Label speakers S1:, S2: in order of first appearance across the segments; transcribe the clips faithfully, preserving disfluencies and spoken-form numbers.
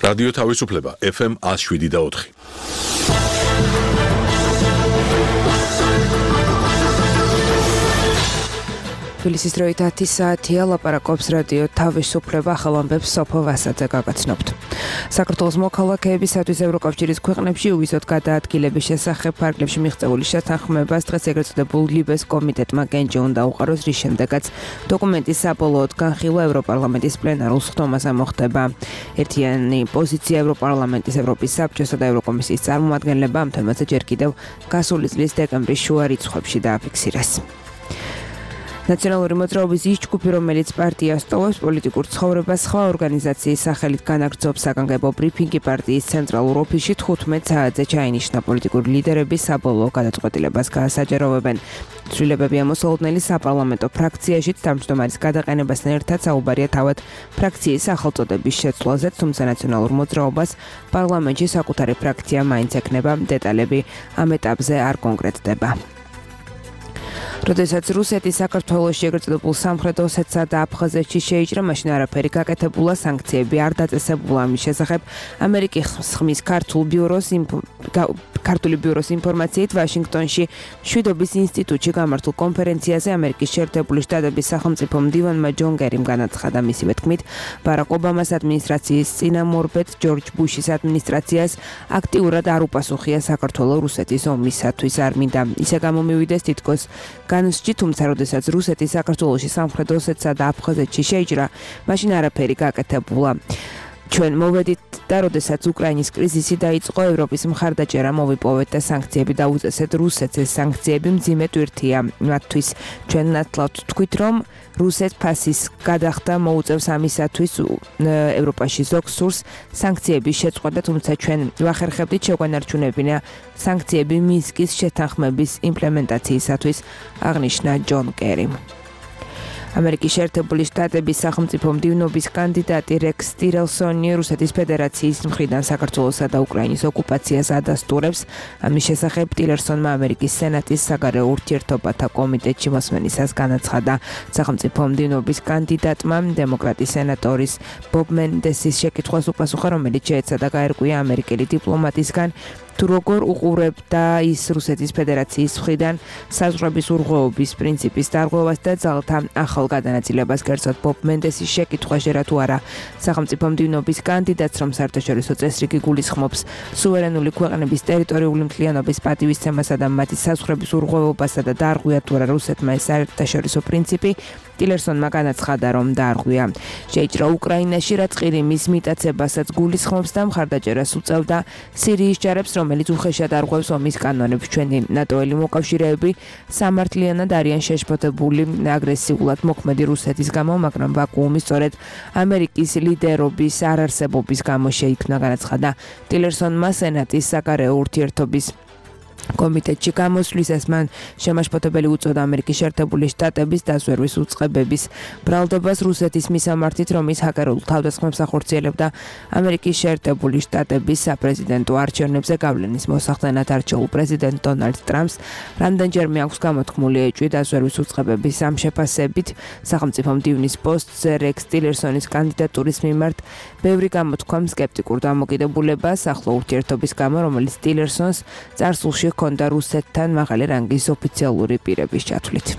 S1: რადიო თავისუფლება ეფ ემ one oh seven და four.
S2: თბილისის დროით ათი საათია, ლაპარაკობს რადიო თავისუფლება, ახალ ამბებს სოფო ვასაძე გაგაცნობთ. საქართველოს მოქალაქეებისათვის ევროკავშირის ქვეყნებში უვიზოდ გადაადგილების შესახებ ფარგლებში მიღწეული შეთანხმებას დღეს ეგრეთ წოდებულ ლიბეს კომიტეტმა კენჭი უნდა უყაროს, რის შემდეგაც დოკუმენტის საბოლოოდ განხილვა ევროპარლამენტის პლენარულ სხდომაზე მოხდება. ერთიანი პოზიცია ევროპარლამენტის, ევროპის საბჭოსა და ევროკომისიის წარმომადგენლებმა ამ თემაზე ჯერ კიდევ გასული წლის დეკემბრის შუა რიცხვებში დააფიქსირეს. ნაციონალური მოძრაობის ის ჯგუფი, რომელიც პარტიას ტოვებს პოლიტიკურ ცხოვრებას, სხვა ორგანიზაციის სახელით განაგრძობს საგანგებო ბრიფინგი პარტიის ცენტრალურ ოფისში თხუთმეტ საათზე ჩაინიშნა პოლიტიკური ლიდერების საბოლოო გადაწყვეტილებას გაასაჯაროვებენ. ცვლილებები ამოსაოდნელი საპარლამენტო ფრაქციაში თავმჯდომარის გადაყენებასთან ერთად საუბარია თავად ფრაქციის სახელწოდების შეცვლაზე, თუმცა ნაციონალურ მოძრაობას პარლამენტში საკუთარი ფრაქცია მაინც ექნება, დეტალები ამ ეტაპზე არ კონკრეტდება. როდესაც რუსეთი საქართველოში ეგრეთ წოდებულ სამხრეთ ოსეთსა და აფხაზეთში შეიჭრა, მაშინ არაფერი გაკეთებულა, სანქციები არ დაწესებულა. ამის შესახებ ამერიკის ხმის ქართულ ბიუროს ქართული ბიუროს ინფორმაციით ვაშინგტონში მშვიდობის ინსტიტუტში გამართულ კონფერენციაზე ამერიკის შეერთებული შტატების სახელმწიფო მდივანმა ჯონ კერიმ განაცხადა, მისივე თქმით, ბარაკ ობამას ადმინისტრაციის წინამორბედ ჯორჯ ბუშის ადმინისტრაციას აქტიურად არ უპასუხია საქართველოს რუსეთის ომისათვის. არ მინდა ისე გამომივიდეს თითქოს განსჯი, თუმცა როდესაც რუსეთი საქართველოში სამხრეთ ოსეთსა და აფხაზეთში შეიჭრა, მაშინ არაფერი გაკეთებულა. ჩვენ მოვედით და როდესაც უკრაინის კრიზისი დაიწყო, ევროპის მხარდაჭერა მოვიპოვეთ და სანქციები დაუწესეთ რუსეთს. ეს სანქციები მძიმე ტვირთია მათთვის. ჩვენ ნათლად თქვით, რომ რუსეთს ფასის გადახდა მოუწევს ამისათვის ევროპაში ზოგ სურს სანქციების შეწყვეტა, თუმცა ჩვენ ვახერხებდით შეგვენარჩუნებინა სანქციები მინსკის შეთანხმების იმპლემენტაციისათვის, აღნიშნა ჯონ კერიმ. ამერიკის შეერთებული შტატების სახელმწიფო მდივნობის კანდიდატი რექს ტილერსონი რუსეთის ფედერაციის მხრიდან საქართველოსა და უკრაინის ოკუპაციას ადასტურებს. ამის შესახებ ტილერსონმა ამერიკის სენატის საგარეო ურთიერთობათა კომიტეტში მოსმენისას განაცხადა. სახელმწიფო მდივნობის კანდიდატმა დემოკრატის სენატორის ბობ მენდესის შეკითხვას უპასუხა, რომელიც შეეცადა გაერკვია ამერიკელი დიპლომატისგან, თუ როგორ უყურებდა ის რუსეთის ფედერაციის მხრიდან საზღვრების ურღვეობის პრინციპის დარღვევას და ძალთა ახალ გადანაწილებას. კერძოდ ბობ მენდესის შეკითხვა შეერა თუ არა სახელმწიფო მდივნობის კანდიდატს, რომ საერთაშორისო წესრიგი გულისხმობს სუვერენული ქვეყნების ტერიტორიული მთლიანობის პატივისცემასა და მათი საზღვრების ურღვევობასა და დაარღვია თუ არა რუსეთმა ეს საერთაშორისო პრინციპი. ტილერსონმა განაცხადა, რომ დაარღვია. შეიჭრა უკრაინაში, რაც ყირიმის მიტაცებასაც გულისხმობს და მხარდაჭერას უწევდა სირიის ჯარებს, რომელიც უხეშად არღვევს ომის კანონებს. ჩვენი ნატოელი მოკავშირეები სამართლიანად არიან შეშფოთებული აგრესიულად მოქმედი რუსეთის გამო, მაგრამ ვაკუუმი სწორედ ამერიკის ლიდერობის არარსებობის გამო შეიქმნა, განაცხადა ტილერსონმა სენატის საგარეო ურთიერთობის კომიტეტში გამოსვლისას. მან შემაშფოთებელი უწოდა ამერიკის შეერთებული შტატების დაზვერვის უწყებების ბრალდებას რუსეთის მისამართით, რომ ის ჰაკერულ თავდასხმებს ახორციელებდა ამერიკის შეერთებული შტატების საპრეზიდენტო არჩევნებზე გავლენის მოსახდენად არჩეულ პრეზიდენტ დონალდ ტრამპს. რამდენჯერმე აქვს გამოთქმული ეჭვი დაზვერვის უწყებების ამ შეფასებით სახელმწიფო მდივნის პოსტზე რექს ტილერსონის კანდიდატურის მიმართ ბევრი გამოთქვა სკეპტიკურ დამოკიდებულებას ახლო ურთიერთობის გამო, რომელიც ტილერსონს წარსულში ჰქონდა რუსეთთან მაღალი რანგის ოფიციალური პირების ჩათვლით.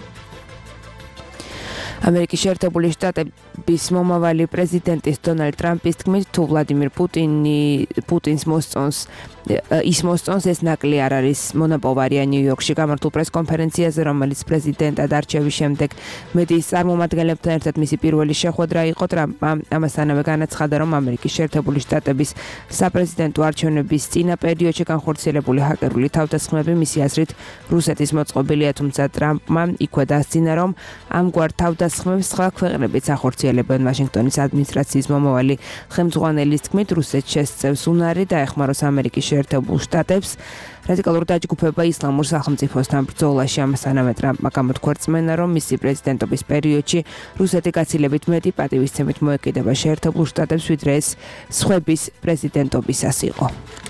S2: ამერიკის შეერთებული შტატების მომავალი პრეზიდენტის დონალდ ტრამპის თქმით, თუ ვლადიმირ პუტინი პუტინს მოსწონს ის მოსწონს, ეს ნაკლი არ არის მონაპოვარია ნიუ-იორკში გამართულ პრესკონფერენციაზე, რომელიც პრეზიდენტად არჩევის შემდეგ მედიის წარმომადგენლებთან ერთად მისი პირველი შეხვედრა იყო. ტრამპმა ამასთანავე განაცხადა, რომ ამერიკის შეერთებული შტატების საპრეზიდენტო არჩევნების წინა პერიოდში განხორციელებული ჰაკერული თავდასხმები მისი აზრით რუსეთის მოწყობილია, თუმცა ტრამპმა იქვე დასძინა, რომ ამგვარ თავდასხმებს სხვა ქვეყნებიც ახორციელებენ. ვაშინგტონის ადმინისტრაციის მომავალი ხელმძღვანელის თქმით, რუსეთს შესწევს უნარი დაეხმაროს ამერიკის შეერთებულ შტატებს რადიკალური დაჯგუფება ისლამურ სახელმწიფოსთან ბრძოლაში. ამასთანავე ტრამპმა გამოთქვა რწმენა, რომ მისი პრეზიდენტობის პერიოდში რუსეთი გაცილებით მეტი პატივისცემით მოეკიდება შეერთებულ შტატებს, ვიდრე ეს სხვების პრეზიდენტობისას იყო.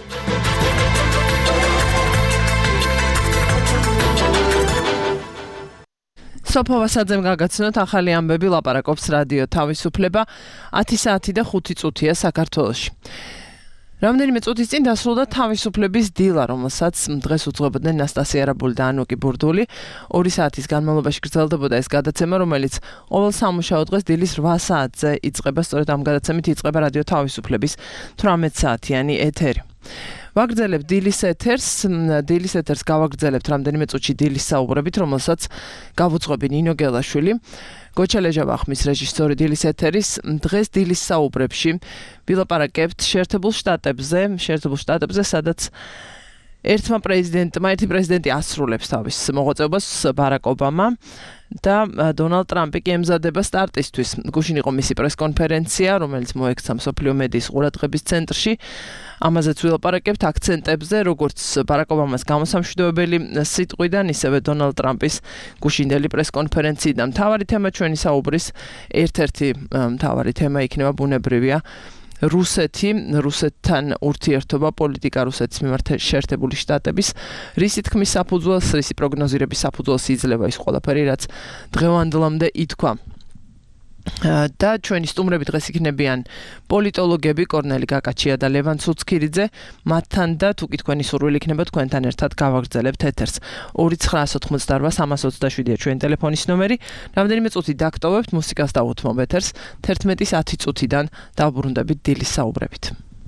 S2: სოფო ვასაძემ გაგაცნოთ ახალი ამბები, ლაპარაკობს რადიო თავისუფლება. ათი საათი და ხუთი წუთია საქართველოში.
S3: რამდენიმე წუთის წინ დასრულდა თავისუფლების დილა, რომელსაც დღეს უძღვებოდნენ ნასტასია არაბული და ანუკი ბურდული. ორი საათის განმავლობაში გრძელდებოდა ეს გადაცემა, რომელიც ყოველ სამუშაო დღეს დილის რვა საათზე იწყება, სწორედ ამ გადაცემით იწყება რადიო თავისუფლების თვრამეტ საათიანი ეთერი. ვაგრძელებთ დილის ეთერს, დილის ეთერს გავაგრძელებთ რამდენიმე წუთში დილის საუბრებით, რომელსაც გავუძღვები ნინო გელაშვილი. გოჩა ლეჟავახმის რეჟისორი დილის ეთერის. დღეს დილის საუბრებში ვილაპარაკებთ შეერთებულ შტატებზე, შეერთებულ შტატებზე, სადაც ერთმა პრეზიდენტმა, ერთი პრეზიდენტი ასრულებს თავის მოღვაწეობას, ბარაკ ობამა და დონალდ ტრამპი კი ემზადება სტარტისთვის. გუშინ იყო მისი პრესკონფერენცია, რომელიც მოექცა მსოფლიო მედიის ყურადღების ცენტრში. ამაზეც ვილაპარაკებთ აქცენტებზე, როგორც ბარაკ ობამას გამოსამშვიდობებელი სიტყვიდან, ისევე დონალდ ტრამპის გუშინდელი პრესკონფერენციიდან. მთავარი თემა ჩვენი საუბრის ერთ-ერთი მთავარი თემა იქნება ბუნებრივია რუსეთი, რუსეთთან ურთიერთობა, პოლიტიკა რუსეთის მიმართ შეერთებული შტატების, რისი თქმის საფუძველს, რისი პროგნოზირების საფუძველს იძლევა ის ყველაფერი, რაც დღევანდლამდე ითქვა. და ჩვენი სტუმრები დღეს იქნებიან პოლიტოლოგები კორნელი გაკაჩია და ლევან ცუცქირიძე, მათთან და თუ კი თქვენი სურვილი იქნება თქვენთან ერთად გავაგრძელებთ ეთერს. ორი ცხრაას ოთხმოცდარვა სამას ოცდაშვიდია ჩვენი ტელეფონის ნომერი. რამდენიმე წუთი დაგტოვებთ, მუსიკას დავუთმობ ეთერს. თერთმეტის ათი წუთიდან დავბრუნდებით დილის საუბრებით.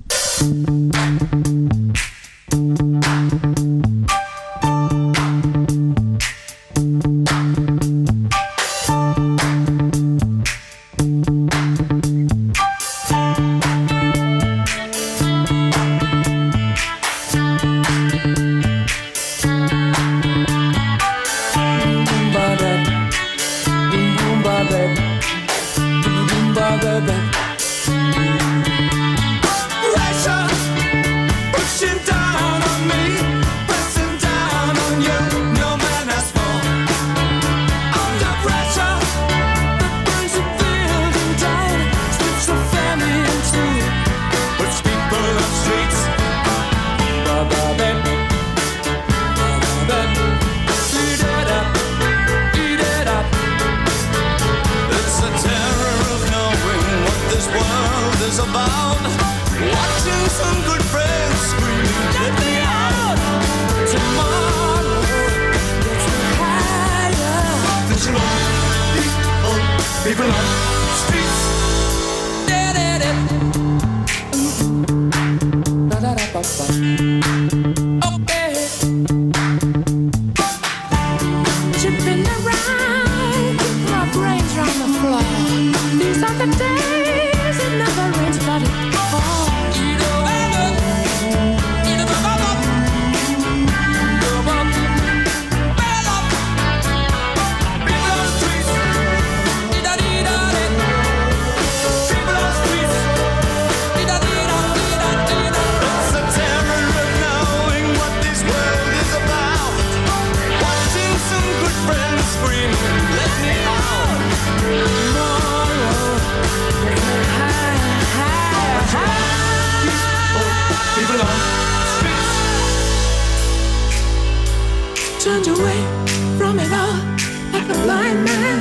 S4: Turned away from it all like a blind man.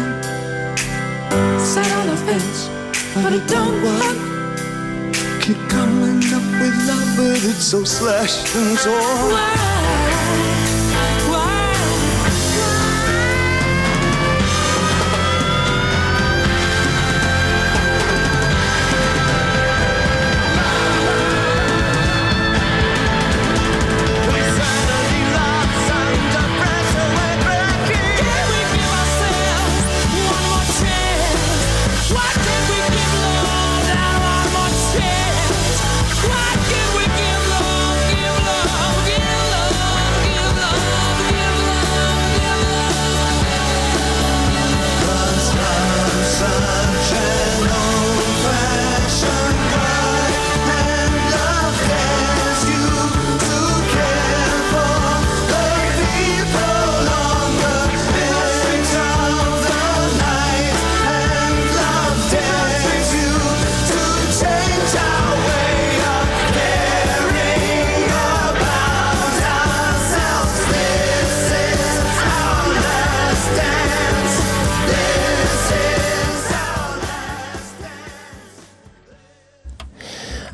S4: Sat on the fence, but it don't work.
S5: Keep coming up with love, but it's so slashed and torn.
S4: Why? Why?
S5: Why can't we give love, give love, give love?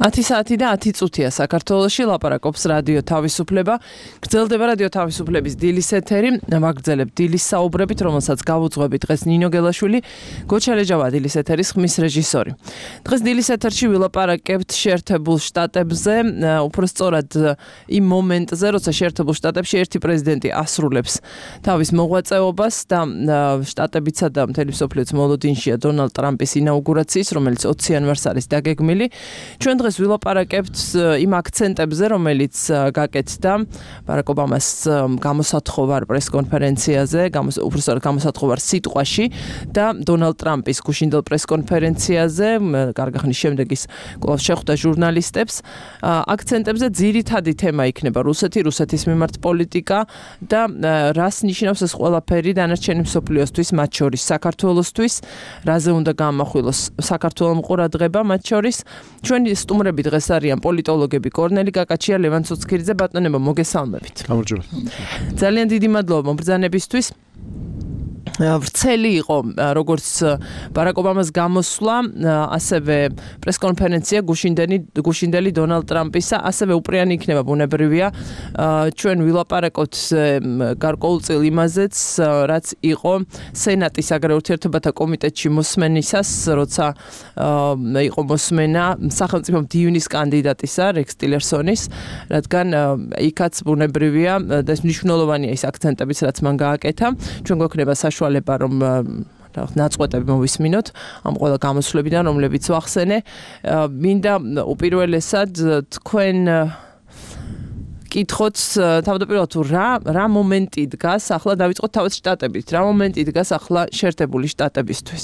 S3: ათი საათი და ათი წუთია საქართველოში ლაპარაკობს რადიო თავისუფლება. გრძელდება რადიო თავისუფლების დილის ეთერი. ვაგრძელებ დილის საუბრებით, რომელსაც გავუძღვებით დღეს ნინო გელაშვილი, გოჩალეჯავა დილის ეთერის ხმის რეჟისორი. დღეს დილის ეთერში ვილაპარაკებთ შეერთებულ შტატებზე, უფრო სწორად იმ მომენტზე, როცა შეერთებულ შტატებში ერთი პრეზიდენტი ასრულებს თავის მოღვაწეობას და შტატებიცა და მთელი მსოფლიოც მოლოდინშია დონალდ ტრამპის ინაუგურაციის, რომელიც ოცი იანვარს არის დაგეგმილი. ჩვენ დღეს ვილაპარაკებთ იმ აქცენტებზე, რომელიც გაკეთდა ბარაკ ობამას გამოსათხოვარ პრესკონფერენციაზე, უფრო სწორად გამოსათხოვარ სიტყვაში და დონალდ ტრამპის გუშინდელ პრესკონფერენციაზე, კარგი ხნის შემდეგ ის კვლავ შეხვდა ჟურნალისტებს. აქცენტებზე ძირითადი თემა იქნება რუსეთი, რუსეთის მიმართ პოლიტიკა და რას ნიშნავს ეს ყველაფერი დანარჩენი მსოფლიოსთვის, მათ შორის საქართველოსთვის, რაზე უნდა გაამახვილოს საქართველოს ყურადღება მათ შორის. ჩვენი სტუმრები დღეს არიან პოლიტოლოგები კორნელი კაკაჩია, ლევან ცუცქირიძე, ბატონებო, მოგესალმებით.
S6: გამარჯობა.
S3: ძალიან დიდი მადლობა მომბრძანებისთვის. ვრცელი იყო როგორც ბარაკ ობამას გამოსვლა, ასევე პრესკონფერენცია გუშინდელი გუშინდელი დონალდ ტრამპისა, ასევე უპრიანი იქნება ბუნებრივია. ჩვენ ვილაპარაკოთ გარკვეულწილ იმაზეც, რაც იყო სენატის აგრარულ ურთიერთობათა კომიტეტში მოსმენისას, როცა იყო მოსმენა სახელმწიფო მდივნის კანდიდატისა, რექს ტილერსონის, რადგან იქაც ბუნებრივია და ეს მნიშვნელოვანია ის აქცენტებიც, რაც მან გააკეთა. ჩვენ გვექნება საშუალება რომ ნაწყვეტები მოვისმინოთ ამ ყველა გამოსვლებიდან, რომლებიც ვახსენე. მინდა უპირველესად თქვენ კითხოთ თავდაპირველად თუ რა რა მომენტი დგას, ახლა დავიწყოთ თავად შტატებით, რა მომენტი დგას ახლა შეერთებული შტატებისთვის?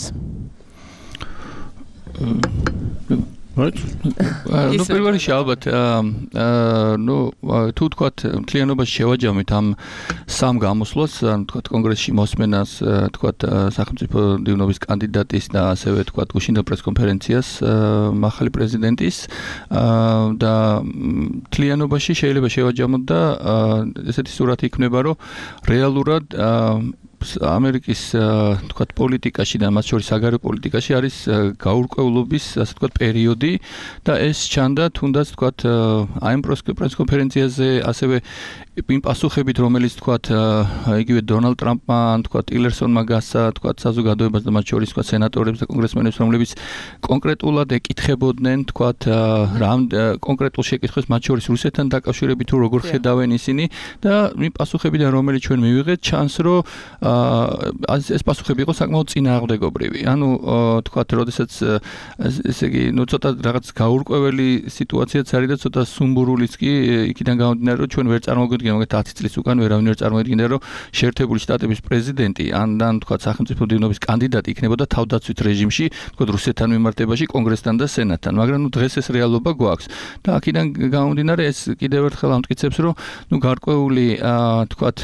S7: ну პირველ რიგში ალბათ ну თუ თქვათ მთლიანობაში შევაჯამეთ ამ სამ გამოსვლას, ანუ თქვათ კონგრესში მოსმენას, თქვათ სახელმწიფო მდივნობის კანდიდატის და ასევე თქვათ გუშინდელ პრესკონფერენციას მაღალი პრეზიდენტის და მთლიანობაში შეიძლება შევაჯამოთ და ესეთი სურათი იქნება, რომ რეალურად ამერიკის თქვათ პოლიტიკაში და მათ შორის საგარეო პოლიტიკაში არის გაურკვევლობის, ასე თქვათ, პერიოდი და ეს ჩანდა თუნდაც თქვათ აი ამ პრესკონფერენციაზე, ასევე იმ პასუხებით, რომელიც თქვათ იგივე დონალდ ტრამპმა, თქვათ ტილერსონმა გასცა, თქვათ საზოგადოებას და მათ შორის თქვათ სენატორებს და კონგრესმენებს, რომლებიც კონკრეტულად ეკითხებოდნენ, თქვათ რა კონკრეტულ შეკითხვებს მათ შორის რუსეთთან დაკავშირებით თუ როგორ ხედავენ ისინი და იმ პასუხებიდან, რომელიც ჩვენ მივიღეთ, ჩანს, რომ ეს პასუხები იყო საკმაოდ წინააღმდეგობრივი. ანუ თქვათ, როდესაც ესე იგი, ნუ ცოტა რაღაც გაურკვეველი სიტუაციაც არის და ცოტა სუმბურულიც კი იქიდან გამომდინარე, რომ ჩვენ ვერ წარმოვიდგენთ, მაგათ ათი წლის უკან ვერავინ ვერ წარმოედგინდა, რომ შეერთებული შტატების პრეზიდენტი ან ან თქვათ სახელმწიფო მდივნობის კანდიდატი იქნებოდა თავდაცვით რეჟიმში, თქვათ რუსეთთან მიმართებაში, კონგრესთან და სენატთან. მაგრამ ნუ დღეს ეს რეალობა გვაქვს. და აქედან გამომდინარე, ეს კიდევ ერთხელ ამტკიცებს, რომ ნუ გარკვეული თქვათ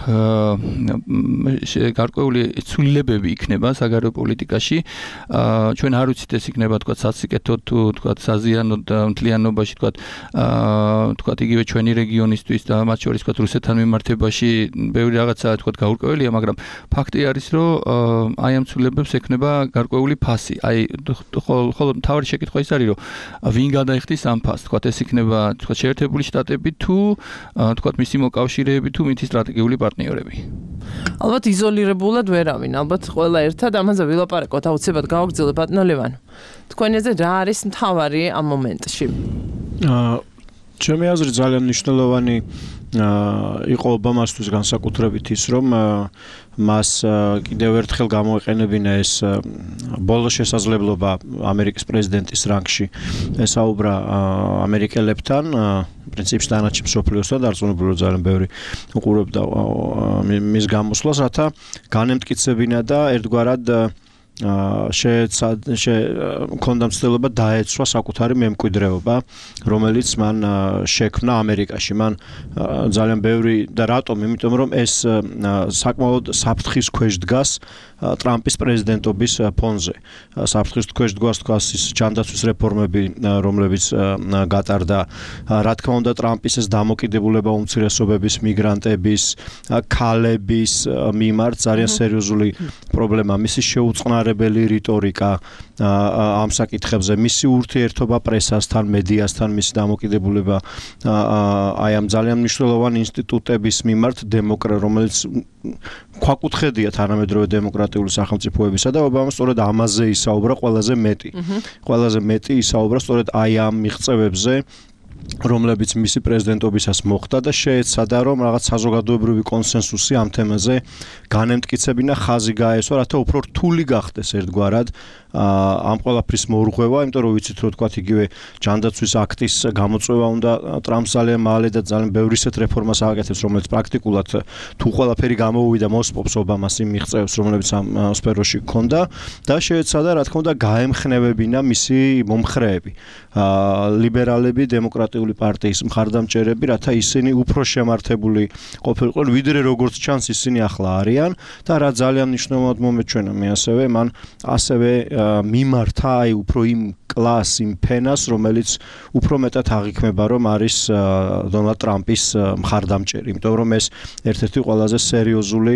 S7: გარკვეული ცვლილებები იქნება საგარეო პოლიტიკაში. ჩვენ არ ვიცით ეს იქნება თქვათ სასიკეთოდ თუ თქვათ საზიანოდ მთლიანობაში თქვათ თქვათ იგივე ჩვენი რეგიონისთვის და მათ შორის თქვათ რუსეთთან მიმართებაში ბევრი რაღაცა თქვათ გაურკვეველია, მაგრამ ფაქტი არის, რომ აი ამ ცვლილებებს ექნება გარკვეული ფასი. აი ხოლო მთავარი შეკითხვა ის არის, რომ ვინ გადაიხდის ამ ფასს? თქვათ ეს იქნება თქვათ შეერთებული შტატები თუ თქვათ მისი მოკავშირეები თუ მითი სტრატეგიული პარტნიორები.
S3: ალბათ იზოლირებულად ვერავინ, ალბათ ყველა ერთად ამაზე ვილაპარაკოთ, აუცილებლად გავაგრძელებ, ბატონო ლევან. თქვენი აზრით რა არის მთავარი ამ მომენტში?
S6: აა ჩემი აზრით ძალიან მნიშვნელოვანი იყო ობამასთვის განსაკუთრებით ის, რომ მას კიდევ ერთხელ გამოეყენებინა ეს ბოლო შესაძლებლობა ამერიკის პრეზიდენტის რანგში ესაუბრა ამერიკელებთან, პრინციპში დანარჩენ მსოფლიოსთან, დარწმუნებული რომ ძალიან ბევრი უყურებდა მის გამოსვლას, რათა განემტკიცებინა და ერთგვარად შეეცადა მცდელობა დაეცვა საკუთარი მემკვიდრეობა, რომელიც მან შექმნა ამერიკაში. მან ძალიან ბევრი და რატომ? იმიტომ რომ ეს საკმაოდ საფრთხის ქვეშ დგას ტრამპის პრეზიდენტობის ფონზე. საფრთხის ქვეშ დგას თქვას ის ჯანდაცვის რეფორმები, რომლებიც გატარდა. რა თქმა უნდა, ტრამპის ეს დამოკიდებულება უმცირესობების, მიგრანტების, ქალების მიმართ ძალიან სერიოზული პრობლემა. მისი შეუწყნარება გამხდარებელი რიტორიკა ამ საკითხებზე, მისი ურთიერთობა პრესასთან, მედიასთან, მისი დამოკიდებულება აი ამ ძალიან მნიშვნელოვანი ინსტიტუტების მიმართ, დემოკრატ, რომელიც ქვაკუთხედია თანამედროვე დემოკრატიული სახელმწიფოებისა და ობამა სწორედ ამაზე ისაუბრა ყველაზე მეტი. ყველაზე მეტი ისაუბრა სწორედ აი ამ მიღწევებზე, რომლებიც მისი პრეზიდენტობისას მოხდა და შეეცადა რომ რაღაც საზოგადოებრივი კონსენსუსი ამ თემაზე განემტკიცებინა, ხაზი გაესვა, რათა უფრო რთული გახდეს ერთგვარად ამ ყველაფრის მორღვევა, იმიტომ რომ ვიცით რომ თქვათ იგივე ჯანდაცვის აქტის გამოწვევა უნდა ტრამპს ძალიან მალე და ძალიან ბევრი ისეთ რეფორმას ააკეთებს, რომელიც პრაქტიკულად თუ ყველაფერი გამოუვიდა მოსპობს ობამას იმ მიღწევებს, რომლებიც ამ სფეროში ჰქონდა და შეეცადა რა თქმა უნდა გაემხნევებინა მისი მომხრეები, ლიბერალები, დემოკრატიული პარტიის მხარდამჭერები, რათა ისინი უფრო შემართებული ყოფილიყო, ვიდრე როგორც ჩანს ისინი ახლა არიან და რა ძალიან მნიშვნელოვნად მომეჩვენა მე ასევე მან ასევე მიმართა აი უფრო იმ კლას, იმ ფენას, რომელიც უფრო მეტად აღიქმება, რომ არის დონალდ ტრამპის მხარდამჭერი, იმიტომ რომ ეს ერთ-ერთი ყველაზე სერიოზული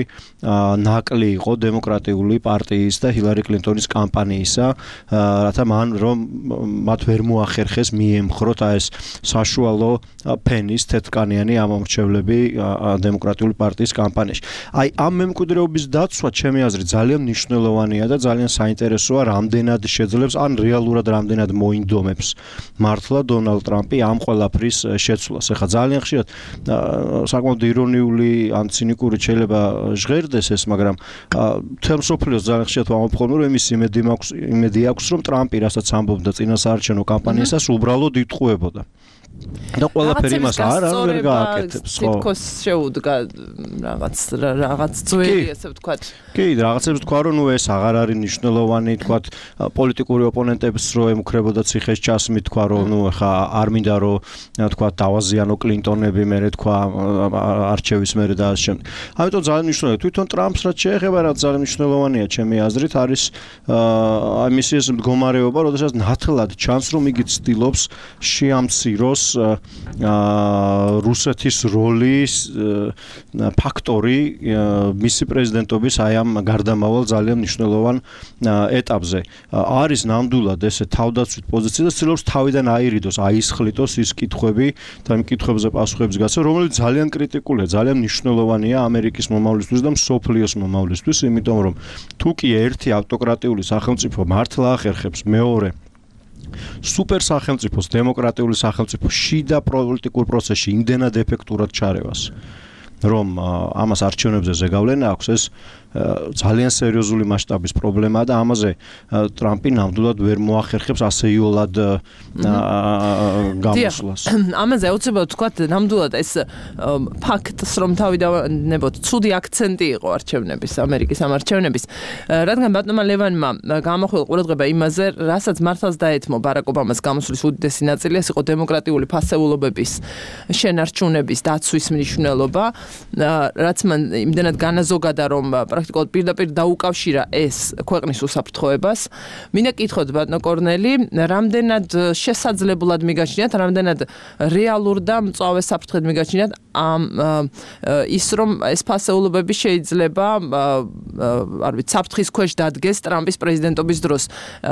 S6: ნაკლი იყო დემოკრატიული პარტიის და ჰილარი კლინტონის კამპანიისა, რათა მან რომ მათ ვერ მოახერხეს მიემხროთ აი ეს საშუალო ფენის თეთრკანიანი ამომრჩევლები დემოკრატიული პარტიის კამპანიაში. აი ამ მემკვიდრეობის დაცვა, ჩემი აზრით, ძალიან მნიშვნელოვანია და ძალიან საინტერესოა, რამდენად შეძლებს ან რეალურად რამდენად მოინდომებს მართლა დონალდ ტრამპი ამ ყველაფრის შეცვლას. ეხლა ძალიან ხშირად საკმაოდ ირონიული ან ცინიკური შეიძლება ჟღერდეს ეს, მაგრამ თელ მსოფლიოს ძალიან ხშირად ვამბობ, რომ იმის იმედი აქვს, რომ ტრამპი რასაც ამბობდა წინა საარჩევნო კამპანიისას, უბრალოდ იტყუებოდა. და ყველაფერი მას არ არ ვერ გააკეთებს, ხო?
S3: თითქოს შეუდგა რაღაც რაღაც ძველი, ასე ვთქვათ.
S6: კი, რაღაცებს ვთქვა, რომ ნუ ეს აღარ არის მნიშვნელოვანი, ვთქვათ, პოლიტიკური ოპონენტებს რო ემუქრებოდა ციხეს ჩასმით, თქვა, რომ ნუ ხა არ მინდა რომ ვთქვათ, დავაზიანო კლინტონები, მერე თქვა არჩევის მერე და ასე შემდეგ. ამიტომ ძალიან მნიშვნელოვანია. თვითონ ტრამპს რაც შეეხება, რაც ძალიან მნიშვნელოვანია, ჩემი აზრით, არის აი მისი ეს მდგომარეობა, როდესაც ნათლად ჩანს, რომ იგი ცდილობს შეამციროს რუსეთის როლის ფაქტორი მისი პრეზიდენტობის აი ამ გარდამავალ ძალიან მნიშვნელოვან ეტაპზე. არის ნამდვილად ესე თავდაცვით პოზიცია და ცდილობს თავიდან აირიდოს, აისხლიტოს ის კითხვები და იმ კითხვებზე პასუხებს გასცე, რომელიც ძალიან კრიტიკულია, ძალიან მნიშვნელოვანია ამერიკის მომავლისთვის და მსოფლიოს მომავლისთვის, იმიტომ რომ თუ კი ერთი ავტოკრატიული სახელმწიფო მართლა ახერხებს მეორე სუპერ სახელმწიფოს, დემოკრატიული სახელმწიფოს შიდა პოლიტიკურ პროცესში იმდენად ეფექტურად ჩარევას, რომ ამას არჩევნებზე ზეგავლენა აქვს, ეს ძალიან სერიოზული მასშტაბის პრობლემაა და ამაზე ტრამპი ნამდვილად ვერ მოახერხებს ასე იოლად გამოსვლას.
S3: ამაზე აუცილებლად ვთქვათ, ნამდვილად ეს ფაქტს, რომ თავიდანებოდ ცუდი აქცენტი იყო არჩევნების, ამერიკის ამ არჩევნების, რადგან ბატონმა ლევანმა გამოხვილა ყურადღება იმაზე, რასაც მართლაც დაეთმო ბარაკ ობამას გამოსვლის უდიდესი ნაწილი, ეს იყო დემოკრატიული ფასეულობების შენარჩუნების დაცვის მნიშვნელობა, რაც მან იმდენად განაზოგადა, რომ პრაქტიკულად პირდაპირ დაუკავშირა ეს ქვეყნის უსაფრთხოებას. მინდა კითხოთ ბატონო კორნელი, რამდენად შესაძლებლად მიგაჩნიათ, რამდენად რეალურ და მწვავე საფრთხედ მიგაჩნიათ ამ ის რომ ეს ფასეულობები შეიძლება არ ვიცი, საფრთხის ქვეშ დადგეს ტრამპის პრეზიდენტობის დროს.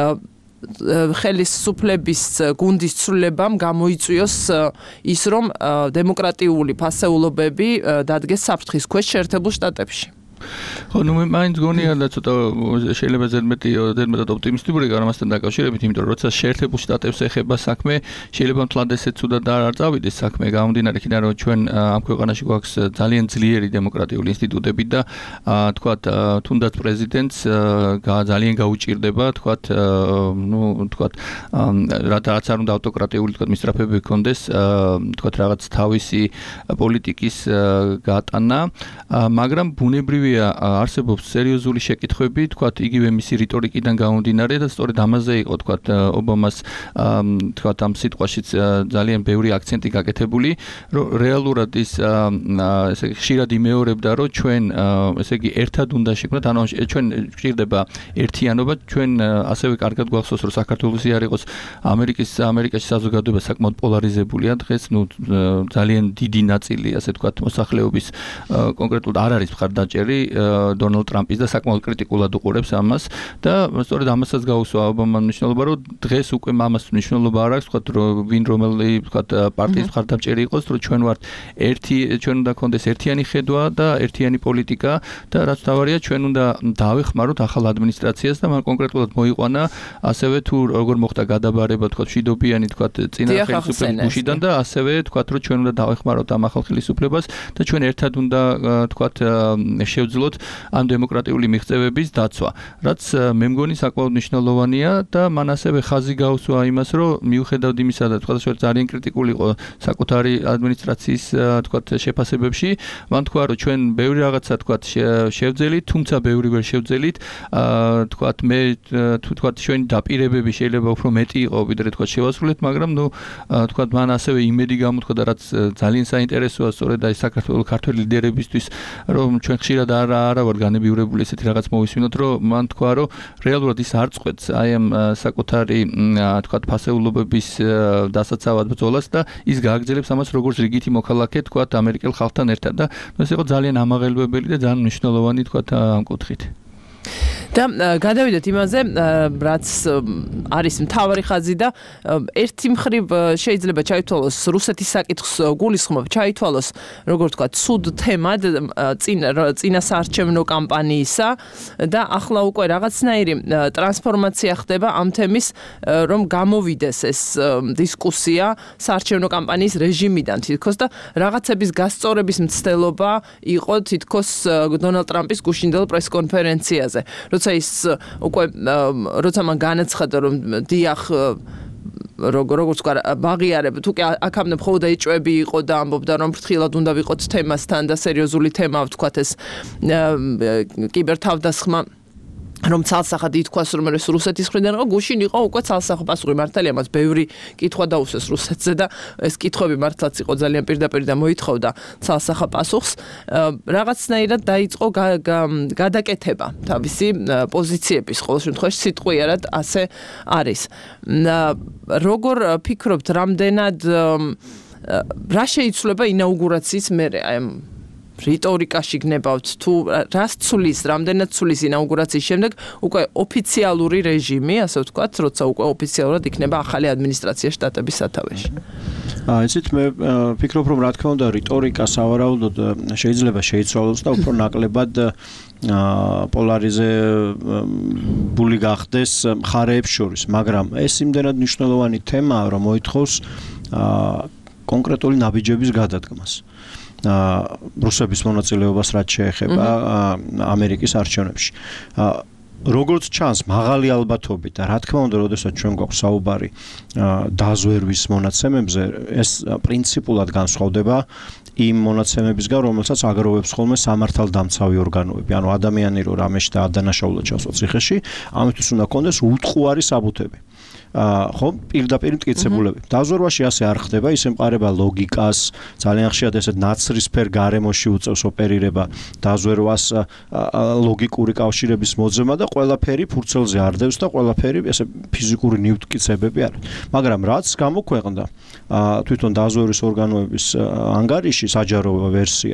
S3: ხელისუფლების გუნდის ცვლილებამ გამოიწვიოს ის, რომ დემოკრატიული ფასეულობები დადგეს საფრთხის ქვეშ შეერთებულ შტატებში.
S7: ხო, ნუ მაინც გონია და ცოტა შეიძლება ზედმეტი ზედმეტად ოპტიმისტური გამასთან დაკავშირებით, იმიტომ რომ როცა შეერთებულ შტატებს ეხება საქმე, შეიძლება მთლად ესეც ცუდად არ წავიდეს საქმე, გამომდინარე იქიდან, რომ ჩვენ ამ ქვეყანაში გვაქვს ძალიან ძლიერი დემოკრატიული ინსტიტუტები და თქვათ, თუნდაც პრეზიდენტს ძალიან გაუჭირდება, თქვათ, ნუ თქვათ, რაც არ უნდა ავტოკრატიული თქვათ მისწრაფებები ჰქონდეს, თქვათ, რაღაც თავისი პოლიტიკის გატანა, მაგრამ ბუნებრივი არსებობს სერიოზული შეკითხვები, თქვათ, იგივე მისი რიტორიკიდან გამომდინარე და სწორედ ამაზე იყო, თქვათ, ობამას, თქვათ, ამ სიტყვაშიც ძალიან ბევრი აქცენტი გაკეთებული, რომ რეალურად ის ესე იგი ხშირად იმეორებდა, რომ ჩვენ ესე იგი ერთად უნდა შექმნათ, ანუ ჩვენ გვჭირდება ერთიანობა, ჩვენ ასევე კარგად გვახსოვს, რომ საქართველოსი არ იყოს ამერიკის ამერიკაში საზოგადოება საკმაოდ პოლარიზებულია დღეს, ნუ ძალიან დიდი ნაწილი, ასე თქვათ, მოსახლეობის კონკრეტულად არ არის მხარდაჭერი დონალდ ტრამპის და საკმაოდ კრიტიკულად უყურებს ამას და სწორედ ამასაც გაუსვა ობამამ მნიშვნელობა, რომ დღეს უკვე ამას მნიშვნელობა არ აქვს, ვთქვათ, რომ ვინ რომელი ვთქვათ პარტიის მხარდამჭერი იყოს, რომ ჩვენ ვართ ერთი, ჩვენ უნდა გქონდეს ერთიანი ხედვა და ერთიანი პოლიტიკა და რაც თავარია, ჩვენ უნდა დავეხმაროთ ახალ ადმინისტრაციას და მან კონკრეტულად მოიყვანა ასევე თუ როგორ მოხდა გადაბარება, ვთქვათ, მშვიდობიანი, ვთქვათ, წინა ხელისუფლების გუშიდან და ასევე ვთქვათ, რომ ჩვენ უნდა დავეხმაროთ ამ ახალ ხელისუფლებას და ჩვენ ერთად უნდა ვთქვათ შევძლოთ ამ დემოკრატიული მიღწევების დაცვა. რაც მე მგონი საკმაოდ მნიშვნელოვანია და მან ასევე ხაზი გაუსვა იმას, რომ მიუხედავად იმისა და თქვა ძალიან კრიტიკული იყო საკუთარი ადმინისტრაციის თქვა შეფასებებში, მან თქვა, რომ ჩვენ ბევრი რაღაცა თქვა შევძელით, თუმცა ბევრი ვერ შევძელით, თქვა მე თუ თქვა ჩვენი დაპირებები შეიძლება უფრო მეტი იყო, ვიდრე თქვა შევასრულეთ, მაგრამ ნუ თქვა მან ასევე იმედი გამოთქვა და რაც ძალიან საინტერესოა, სწორედ აი საქართველოს ქართველი ლიდერებისთვის, რომ ჩვენ ხშირად არ არა ვარ განებიურებული ესეთი რაღაც მოვისმინოთ, რომ მან თქვა, რომ რეალურად ის არ წყვეტს აი ამ საკუთარი თქვა ფასეულობების დასაცავად ბრძოლას და ის გააგრძელებს ამას როგორც რიგითი მოქალაქე თქვა ამერიკელ ხალხთან ერთად და ეს იყო ძალიან ამაღელვებელი და ძალიან მნიშვნელოვანი თქვა ამ კუთხით.
S3: და გადავიდეთ იმაზე, რაც არის მთავარი ხაზი და ერთი მხრივ შეიძლება ჩაითვალოს რუსეთის საკითხს გულისხმობ, ჩაითვალოს როგორ თქვა ცუდ თემად წინა საარჩევნო კამპანიისა და ახლა უკვე რაღაცნაირი ტრანსფორმაცია ხდება ამ თემის, რომ გამოვიდეს ეს დისკუსია საარჩევნო კამპანიის რეჟიმიდან თითქოს და რაღაცების გასწორების მცდელობა იყო თითქოს დონალდ ტრამპის გუშინდელ პრესკონფერენციაზე. როცა ის უკვე როცა მან განაცხადა, რომ დიახ როგორც ვთქვა, ბაღიარებ, თუ კი აქამდე მხოლოდ ეჭვები იყო და ამბობდა, რომ ფრთხილად უნდა ვიყოთ თემასთან და სერიოზული თემაა, ვთქვათ, ეს კიბერთავდასხმა, რომ ცალსახად ითქვას, რომ ეს რუსეთის მხრიდან იყო, გუშინ იყო უკვე ცალსახო პასუხი. მართალია, მას ბევრი კითხვა დაუსვეს რუსეთზე და ეს კითხვები მართლაც იყო ძალიან პირდაპირ და მოითხოვდა ცალსახო პასუხს. რაღაცნაირად დაიწყო გადაკეთება თავისი პოზიციების, ყოველ შემთხვევაში სიტყვიერად ასე არის. როგორ ფიქრობთ, რამდენად რა შეიცვლება ინაუგურაციის მერე აი რიტორიკაში გნებავთ თუ რას ცulis, რამდენად ცulis ინაუგურაციის შემდეგ უკვე ოფიციალური რეჟიმი, ასე ვთქვათ, როცა უკვე ოფიციალურად იქნება ახალი ადმინისტრაცია შტატების სათავეში.
S6: აა იცით მე ვფიქრობ, რომ რა თქმა უნდა რიტორიკა სავარაუდოდ შეიძლება შეიცვალოს და უფრო ნაკლებად პოლარიზებული გახდეს მხარეებს შორის, მაგრამ ეს იმდენად მნიშვნელოვანი თემაა, რომ მოითხოვს კონკრეტული ნაბიჯების გადადგმას. რუსების მონაწილეობას რაც შეეხება ამერიკის არჩევნებში. როგორც ჩანს, მაღალი ალბათობით და რა თქმა უნდა, როდესაც ჩვენ გვაქვს საუბარი დაზვერვის მონაცემებზე, ეს პრინციპულად განსხვავდება იმ მონაცემებისგან, რომელსაც აგროვებს ხოლმე სამართალდამცავი ორგანოები, ანუ ადამიანი რო რამეში და ადანაშაულად ჩავსვა ციხეში, ამისთვის უნდა კონდეს უტყუარი საბუთები. ხო, პირდაპირ მტკიცებულები. დაზვერვაში ასე არ ხდება, ის ემყარება ლოგიკას, ძალიან ხშირად ესეთ ნაცრისფერ გარემოში უწევს ოპერირება დაზვერვას ლოგიკური კავშირების მოძებნა და ყველაფერი ფურცელზე არდევს და ყველაფერი ესე ფიზიკური ნივთკიცებები არის. მაგრამ რაც გამოქვეყნდა თვითონ დაზვერვის ორგანოების ანგარიში საჯარო ვერსია.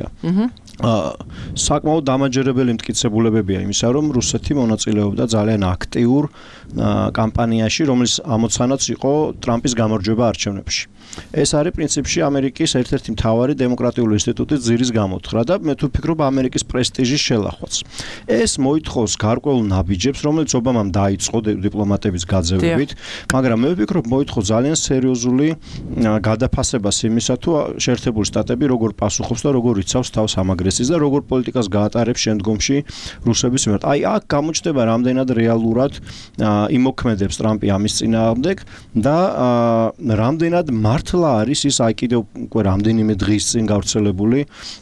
S6: საკმაოდ დამაჯერებელი მტკიცებულებებია იმისა, რომ რუსეთი მონაწილეობდა ძალიან აქტიურ კამპანიაში, რომლის ამოცანაც იყო ტრამპის გამარჯვება არჩევნებში. ეს არის პრინციპში ამერიკის ერთ-ერთი მთავარი დემოკრატიული ინსტიტუტის ძირის გამოთხრა და მე თუ ვფიქრობ ამერიკის პრესტიჟის შელახვაც. ეს მოითხოვს გარკვეულ ნაბიჯებს, რომელიც ობამამ დაიწყო დიპლომატების გაძევებით, მაგრამ მე ვფიქრობ მოითხოვს ძალიან სერიოზული გადაფასებას იმისა, თუ შეერთებული შტატები როგორ პასუხობს და როგორ იცავს თავს ამ აგრესიას და როგორ პოლიტიკას გაატარებს შემდგომში რუსების მიმართ. აი აქ გამოჩნდება რამდენად რეალურად იმოქმედებს ტრამპი ამის წინააღმდეგ და რამდენად მართლა არის ის აი კიდევ უკვე რამდენიმე დღის წინ გავრცელებული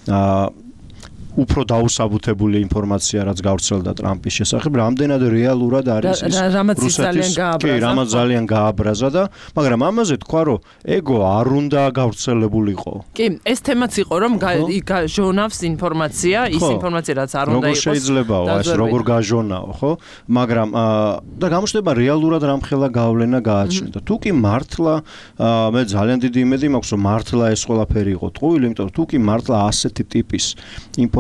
S6: უფრო დაუსაბუთებული ინფორმაცია, რაც გავრცელდა ტრამპის შესახებ, რამდენად რეალურად არის ის რუსეთის, კი, რამაც ძალიან გააბრაზა და მაგრამ ამაზე თქვა, რომ ეგო არ უნდა გავრცელებულიყო.
S3: კი, ეს თემაც იყო, რომ გაჟონავს ინფორმაცია, ის ინფორმაცია, რაც არ უნდა იყოს.
S6: როგორ შეიძლებაო, ეს როგორ გაჟონაო, ხო? მაგრამ და გამოჩნდება რეალურად რამხელა გავლენა გააჩნდა. თუ კი მართლა მე ძალიან დიდი იმედი მაქვს, რომ მართლა ეს ყველაფერი იყო ტყუილი, იმიტომ რომ თუ კი მართლა ასეთი ტიპის ინფორმაცია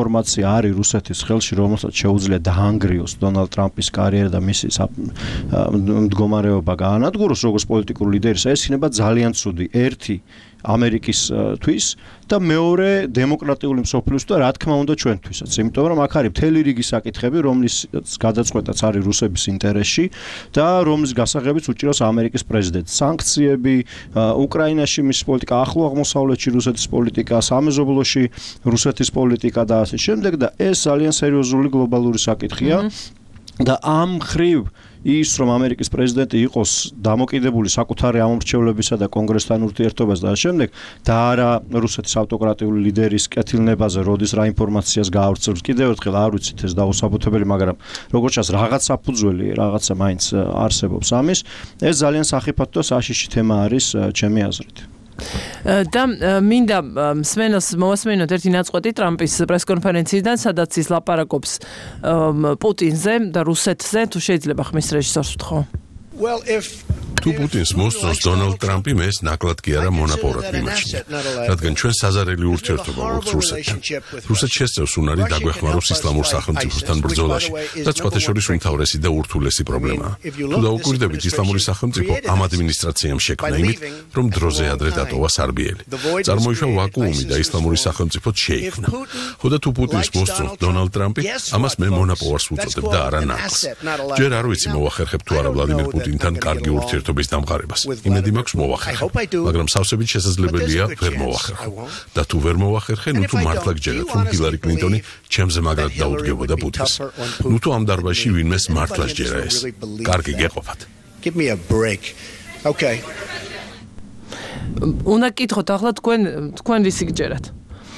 S6: ინფორმაცია არის რუსეთის ხელში, რომელსაც შეუძლია დაანგრიოს დონალდ ტრამპის კარიერა და მისი მდგომარეობა გაანადგუროს როგორც პოლიტიკურ ლიდერის, ეს იქნება ძალიან ცუდი. ერთი ამერიკისთვის და მეორე დემოკრატიული მსოფლიოსთვის და რა თქმა უნდა ჩვენთვისაც. იმიტომ რომ აქ არის მთელი რიგი საკითხები, რომლის გადაწყვეტაც არის რუსების ინტერესში და რომლის გასაღებიც უჭირავს ამერიკის პრეზიდენტს. სანქციები, უკრაინაში მის პოლიტიკა, ახლო აღმოსავლეთში რუსეთის პოლიტიკა, სამეზობლოში რუსეთის პოლიტიკა და ასე შემდეგ და ეს ძალიან სერიოზული გლობალური საკითხია და ამ ხრივ ის რომ ამერიკის პრეზიდენტი იყოს დამოკიდებული საკუთარი ამორჩევლებისა და კონგრესთან ურთიერთობაზე და შემდეგ და არა რუსეთის ავტოკრატიული ლიდერის კეთილნებაზე, როდის რა ინფორმაციას გაავრცელებს. კიდევ ერთხელ არ ვიცით ეს დაუსაბუთებელი, მაგრამ როგორც ჩანს რაღაც საფუძველი, რაღაცა მაინც არსებობს ამის. ეს ძალიან სახიფათო და საშიში თემა არის ჩემი აზრით.
S3: და მინდა მსმენელს მოვასმინოთ ერთი ნაწყვეტი ტრამპის პრესკონფერენციიდან, სადაც ის ლაპარაკობს პუტინზე და რუსეთზე, თუ შეიძლება ხმის რეჟისორს ვთხოვ.
S8: Well, if თუ პუტინს მოსწონს დონალდ ტრამპი მეს ნაკლად კი არა მონაპოვრად მიმაჩნია, რადგან ჩვენ საზარელი ურთიერთობა გვაქვს რუსეთთან. რუსეთს შესწევს უნარი დაგვეხმაროს ისლამურ სახელმწიფოსთან ბრძოლაში და სხვათა შორის უმთავრესი და ურთულესი პრობლემაა. თუ დაუკვირდებით, ისლამური სახელმწიფო ამ ადმინისტრაციამ შექმნა იმით, რომ დროზე ადრე დატოვა სარბიელი. წარმოიშვა ვაკუუმი და ისლამური სახელმწიფოც შეიქმნა. ხოდა თუ პუტინს მოსწონს დონალდ ტრამპი, ამას მე მონაპოვარს ვუწოდებ და არა ნაკლს. ჯერ არ ვიცი მოვახერხებ თუ არა ვლადიმერ პუტინთან კარგი ურთიერთობის დამყარებას. იმედი მაქვს მოვახერხებ, მაგრამ სავსებით შესაძლებელია ვერ მოვახერხო. და თუ ვერ მოვახერხე, ნუ თუ მართლა გჯერათ, რომ ჰილარი კლინტონი ჩემზე მაგრად დაუდგებოდა პუტინს. ნუ თუ ამ დარბაზში ვინმეს მართლა სჯერა ეს. კარგი გეყოფათ.
S9: Give me a break. Okay.
S3: უნდა გითხოთ ახლა თქვენ თქვენ რისი გჯერათ?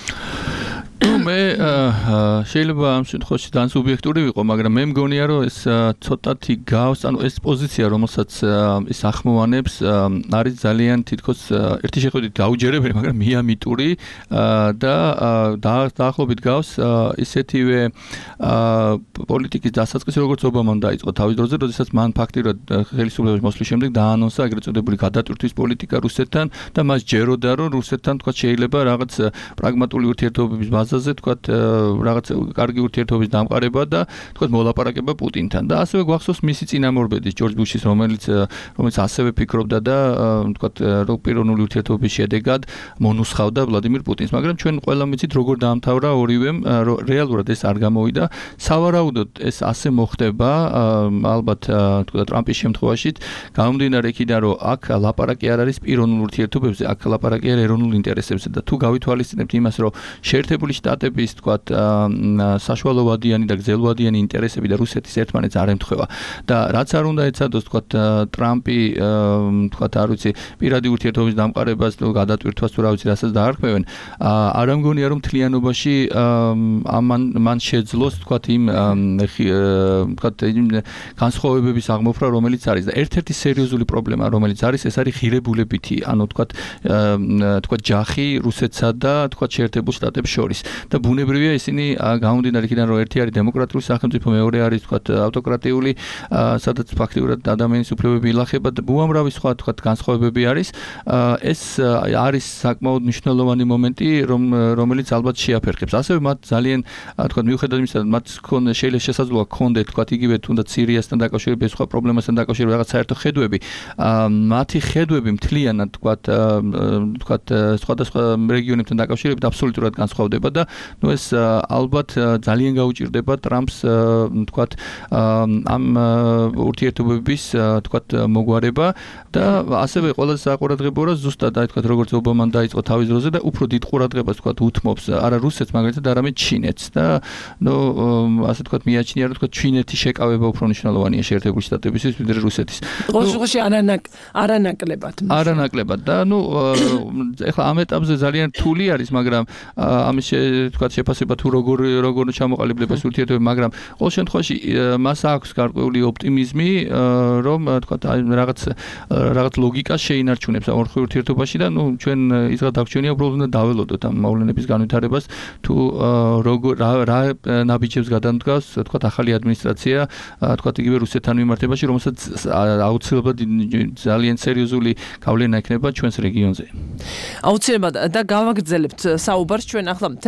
S7: მე შეიძლება ამ შემთხვევაში ძალიან სუბიექტური ვიყო, მაგრამ მე მგონია რომ ეს ცოტათი გავს, ანუ ეს პოზიცია, რომელსაც ის ახმოვანებს, არის ძალიან თითქოს ერთი შეხედვით დაუჯერებელი, მაგრამ მიამიტური და დაახლოებით გავს ისეთივე პოლიტიკის დასაწყისი, როგორც ობამამ დაიწყო თავის დროზე, როდესაც მან ფაქტიურად ხელისუფლების მოსვლის შემდეგ დაანონსა ეგრეთ წოდებული გადატვირთვის პოლიტიკა რუსეთთან და მას ჯეროდა რომ რუსეთთან თქვა შეიძლება რაღაც პრაგმატული ურთიერთობების ბაზაზე თქვათ რაღაც კარგი ურთიერთობის დამყარება და თქვათ მოლაპარაკება პუტინთან და ასევე გვახსოვს მისი წინამორბედის ჯორჯ ბუშის რომელიც რომელიც ასევე ფიქრობდა და თქვათ რომ პიროვნული ურთიერთობის შედეგად მონუსხავდა ვლადიმირ პუტინს, მაგრამ ჩვენ ყველამ ვიცით როგორ დაამთავრა ორივემ, რეალურად ეს არ გამოვიდა. სავარაუდოდ ეს ასე მოხდება ალბათ თქვათ ტრამპის შემთხვევაში, გამომდინარე იქიდან რომ აქ ლაპარაკი არ არის პიროვნულ ურთიერთობებზე, აქ ლაპარაკი არის ეროვნულ ინტერესებზე და თუ გავითვალისწინებთ იმას რომ შეერთებული შტატების თქვათ საშუალოვადიანი და გრძელვადიანი ინტერესები და რუსეთის ერთმანეთს არ ემთხვევა და რაც არ უნდა ეცადოს თქვათ ტრამპი თქვათ არ ვიცი პირადი ურთიერთობის დამყარებას თუ გადატვირთვას თუ რა ვიცი რასაც დაარქმევენ, არ ამგონია რომ თლიანობაში ამან მან შეძლოს თქვათ იმ თქვათ იმ განსხვავებების აღმოფხვრა რომელიც არის და ერთ-ერთი სერიოზული პრობლემა რომელიც არის ეს არის ღირებულებითი, ანუ თქვათ თქვათ ჯახი რუსეთსა და თქვათ შეერთებულ შტატებს შორის და ბუნებრივია ისინი გამომდინარე იქიდან რომ ერთი არის დემოკრატიული სახელმწიფო, მეორე არის თქვათ ავტოკრატიული, სადაც ფაქტიურად ადამიანის უფლებები ილახება და უამრავი სხვა თქვათ განსხვავებები არის. ეს არის საკმაოდ მნიშვნელოვანი მომენტი, რომ რომელიც ალბათ შეაფერხებს. ასევე მათ ძალიან თქვათ მიუხედავად იმისა, მათ შეიძლება შესაძლოა ქონდეთ თქვათ იგივე თუნდაც სირიასთან დაკავშირებით, სხვა პრობლემასთან დაკავშირებით რაღაც საერთო ხედვები. მათი ხედვები მთლიანად თქვათ თქვათ სხვადასხვა რეგიონებთან დაკავშირებით აბსოლუტურად განსხვავდება და ნუ ეს ალბათ ძალიან გაუჭირდება ტრამპს თქვათ ამ ურთიერთობების თქვათ მოგვარება და ასევე ყველაზე საყურადღებოა რომ ზუსტად აი თქვათ როგორც ობამამ დაიწყო თავის დროზე და უფრო დიდ ყურადღებას თქვათ უთმობს არა რუსეთს მაგალითად არამედ ჩინეთს და ნუ ასე თქვათ მიაჩნია რომ თქვათ ჩინეთი შეკავება უფრო მნიშვნელოვანია შეერთებული შტატებისთვის ვიდრე რუსეთის.
S3: ყოველშაბათში არანაკ არანაკლებად.
S7: არანაკლებად და ნუ ეხლა ამ ეტაპზე ძალიან რთული არის, მაგრამ ამის თქვათ შეფასება თუ როგორ როგორ ჩამოყალიბდება ეს ურთიერთობები, მაგრამ ყოველ შემთხვევაში მას აქვს გარკვეული ოპტიმიზმი, რომ თქვათ რაღაც რაღაც ლოგიკას შეინარჩუნებს ამ ორ ურთიერთობაში და ნუ ჩვენ ისღა დაგჩვენია უბრალოდ უნდა დაველოდოთ ამ მოვლენების განვითარებას თუ როგორ რა ნაბიჯებს გადამდგას თქვათ ახალი ადმინისტრაცია თქვათ იგივე რუსეთთან მიმართებაში, რომელსაც აუცილებლად ძალიან სერიოზული გავლენა ექნება ჩვენს რეგიონზე.
S3: აუცილებლად და გავაგრძელებთ საუბარს ჩვენ ახლა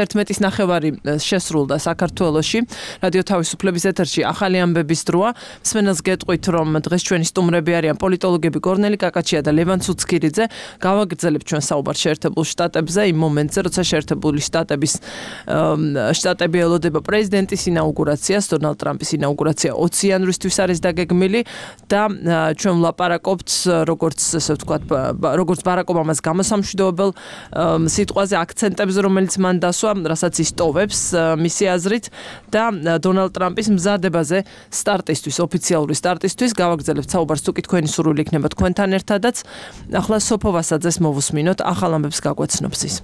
S3: ერთმეტის ნახევარი შესრულდა საქართველოში. რადიო თავისუფლების ეთერში ახალი ამბების დროა. მსმენელს გეტყვით, რომ დღეს ჩვენი სტუმრები არიან პოლიტოლოგები კორნელი კაკაჩია და ლევან ცუცქირიძე. გავაგრძელებთ ჩვენ საუბარს შეერთებულ შტატებზე იმ მომენტზე, როცა შეერთებული შტატების შტატები ელოდება პრეზიდენტის ინაუგურაციას, დონალდ ტრამპის ინაუგურაცია ოცი იანვრისთვის არის დაგეგმილი და ჩვენ ვლაპარაკობთ როგორც ესე ვთქვათ, როგორც ბარაკ ობამას გამოსამშვიდობელ სიტყვაზე აქცენტებზე, რომელიც მან დასვა, რასაც ის ტოვებს მისი აზრით და დონალდ ტრამპის მზადებაზე სტარტისთვის, ოფიციალური სტარტისთვის. გავაგრძელებთ საუბარს, თუ კი თქვენი სურვილი იქნება თქვენთან ერთადაც. ახლა სოფო ვასაძეს მოვუსმინოთ, ახალ ამბებს გაგვეცნობს ის.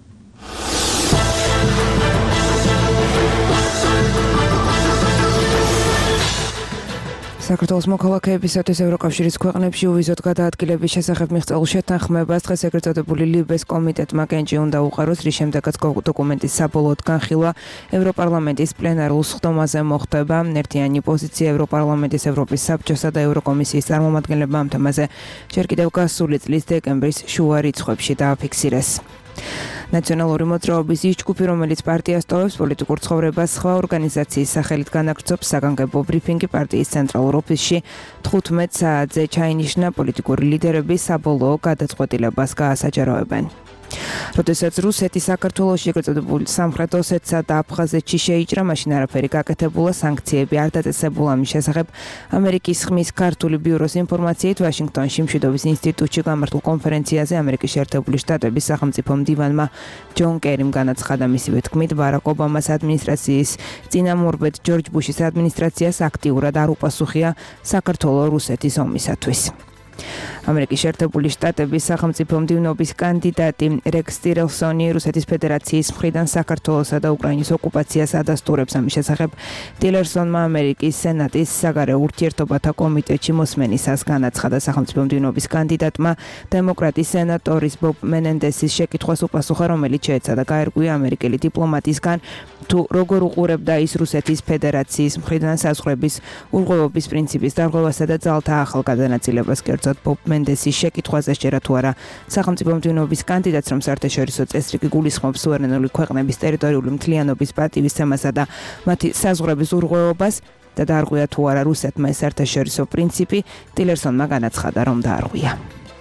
S2: საქართველოს მოქალაქეებისათვის ევროკავშირის ქვეყნებში უვიზოდ გადაადგილების შესახებ მიღწეულ შეთანხმებას დღეს ეგრეთ წოდებული ლიბეს კომიტეტმა კენჭი უნდა უყაროს, რის შემდეგაც დოკუმენტის საბოლოოდ განხილვა ევროპარლამენტის პლენარულ სხდომაზე მოხდება. ერთიანი პოზიცია ევროპარლამენტის, ევროპის საბჭოსა და ევროკომისიის წარმომადგენლებმა ამ თემაზე ჯერ კიდევ გასული წლის დეკემბრის შუა რიცხვებში დააფიქსირეს. ნაციონალური მოძრაობის ის ჯგუფი, რომელიც პარტიას ტოვებს პოლიტიკურ ცხოვრებას, სხვა ორგანიზაციის სახელით განაგრძობს საგანგებო ბრიფინგი პარტიის ცენტრალურ ოფისში. თხუთმეტ საათზე ჩაინიშნა პოლიტიკური ლიდერები საბოლოო გადაწყვეტილებას გაასაჯაროებენ. როდესაც რუსეთი საქართველოში ეგრეთ წოდებული სამხრეთ ოსეთსა და აფხაზეთში შეიჭრა, მაშინ არაფერი გაკეთებულა, სანქციები არ დაწესებულა. ამის შესახებ ამერიკის ხმის ქართული ბიუროს ინფორმაციით ვაშინგტონში მშვიდობის ინსტიტუტში გამართულ კონფერენციაზე ამერიკის შეერთებული შტატების სახელმწიფო მდივანმა ჯონ კერიმ განაცხადა, მისივე თქმით, ბარაკ ობამას ადმინისტრაციის წინამორბედ ჯორჯ ბუშის ადმინისტრაციას აქტიურად არ უპასუხია საქართველო-რუსეთის ომისათვის. ამერიკის შეერთებული შტატების სახელმწიფო მდივნობის კანდიდატი რექს ტილერსონი რუსეთის ფედერაციის მხრიდან საქართველოსა და უკრაინის ოკუპაციას ადასტურებს. ამის შესახებ ტილერსონმა ამერიკის სენატის საგარეო ურთიერთობათა კომიტეტში მოსმენისას განაცხადა. სახელმწიფო მდივნობის კანდიდატმა დემოკრატის სენატორის ბობ მენენდესის შეკითხვას უპასუხა, რომელიც შეეცადა გაერკვია ამერიკელი დიპლომატისგან, თუ როგორ უყურებდა ის რუსეთის ფედერაციის მხრიდან საზღვრების ურღვევობის პრინციპის დარღვევასა და ძალთა ახალ გადანაწილებას. კერძოდ ბობ მენდესის შეკითხვაზე შეერა თუ არა სახელმწიფო მდივნობის კანდიდატს, რომ საერთაშორისო წესრიგი გულისხმობს სუვერენული ქვეყნების ტერიტორიული მთლიანობის პატივისცემასა და მათი საზღვრების ურღვევობას და დაარღვია თუ არა რუსეთმა ეს საერთაშორისო პრინციპი. ტილერსონმა განაცხადა, რომ დაარღვია.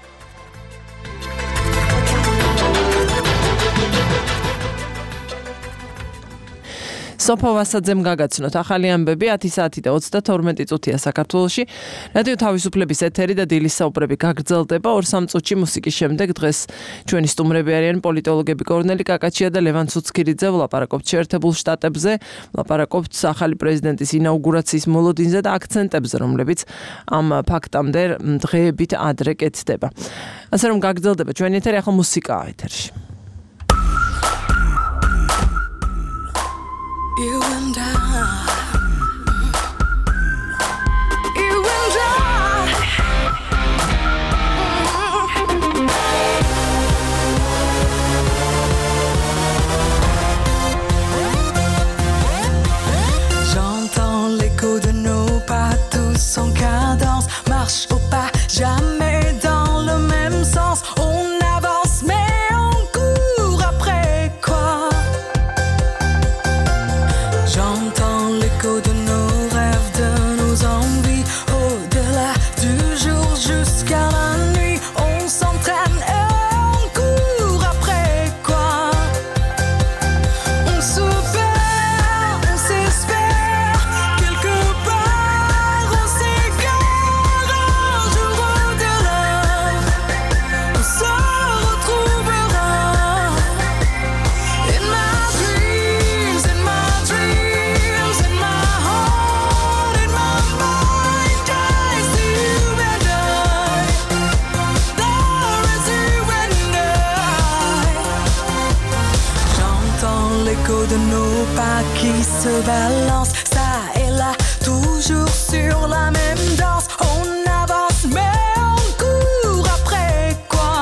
S2: სოფო ვასაძემ გაგაცნოთ ახალი ამბები ათი საათი და ოცდათორმეტი წუთია საქართველოში. რადიო თავისუფლების ეთერი და დილის საუბრები გაგრძელდება. ორ სამ წუთში მუსიკის შემდეგ დღეს ჩვენი სტუმრები არიან პოლიტოლოგები კორნელი კაკაჩია და ლევან ცუცქირიძე. ვლაპარაკობთ შეერთებულ შტატებზე, ვლაპარაკობთ ახალი პრეზიდენტის ინაუგურაციის მოლოდინზე და აქცენტებზე, რომლებიც ამ ფაქტამდე დღეებით ადრე კეთდება. ასე რომ გაგრძელდება ჩვენი ეთერი, ახლა მუსიკაა ეთერში.
S4: You and I, you and I. J'entends l'écho de nos pas tous en cadence, marche au pas, jamais dans le même sens. On avance mais on court après quoi? J'entends l'écho de nos rêves, de nos envies, au-delà du jour jusqu'à la nuit. On s'entraîne et on court après quoi? On se perd, on s'espère, quelque part on s'égare. Un jour au-delà, on se retrouvera. In my dreams, in my dreams, in my heart, in my mind, I see you and I. There is you and I. J'entends l'écho de nos pas qui se balancent, ça et là, toujours sur la même danse. On avance mais on court après quoi?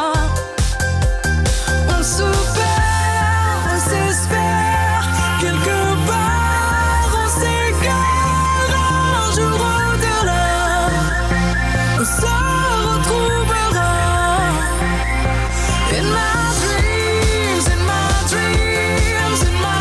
S4: On se perd, on s'espère, quelque part on s'égare. Un jour au-delà, on se retrouvera. In my dreams, in my dreams, in my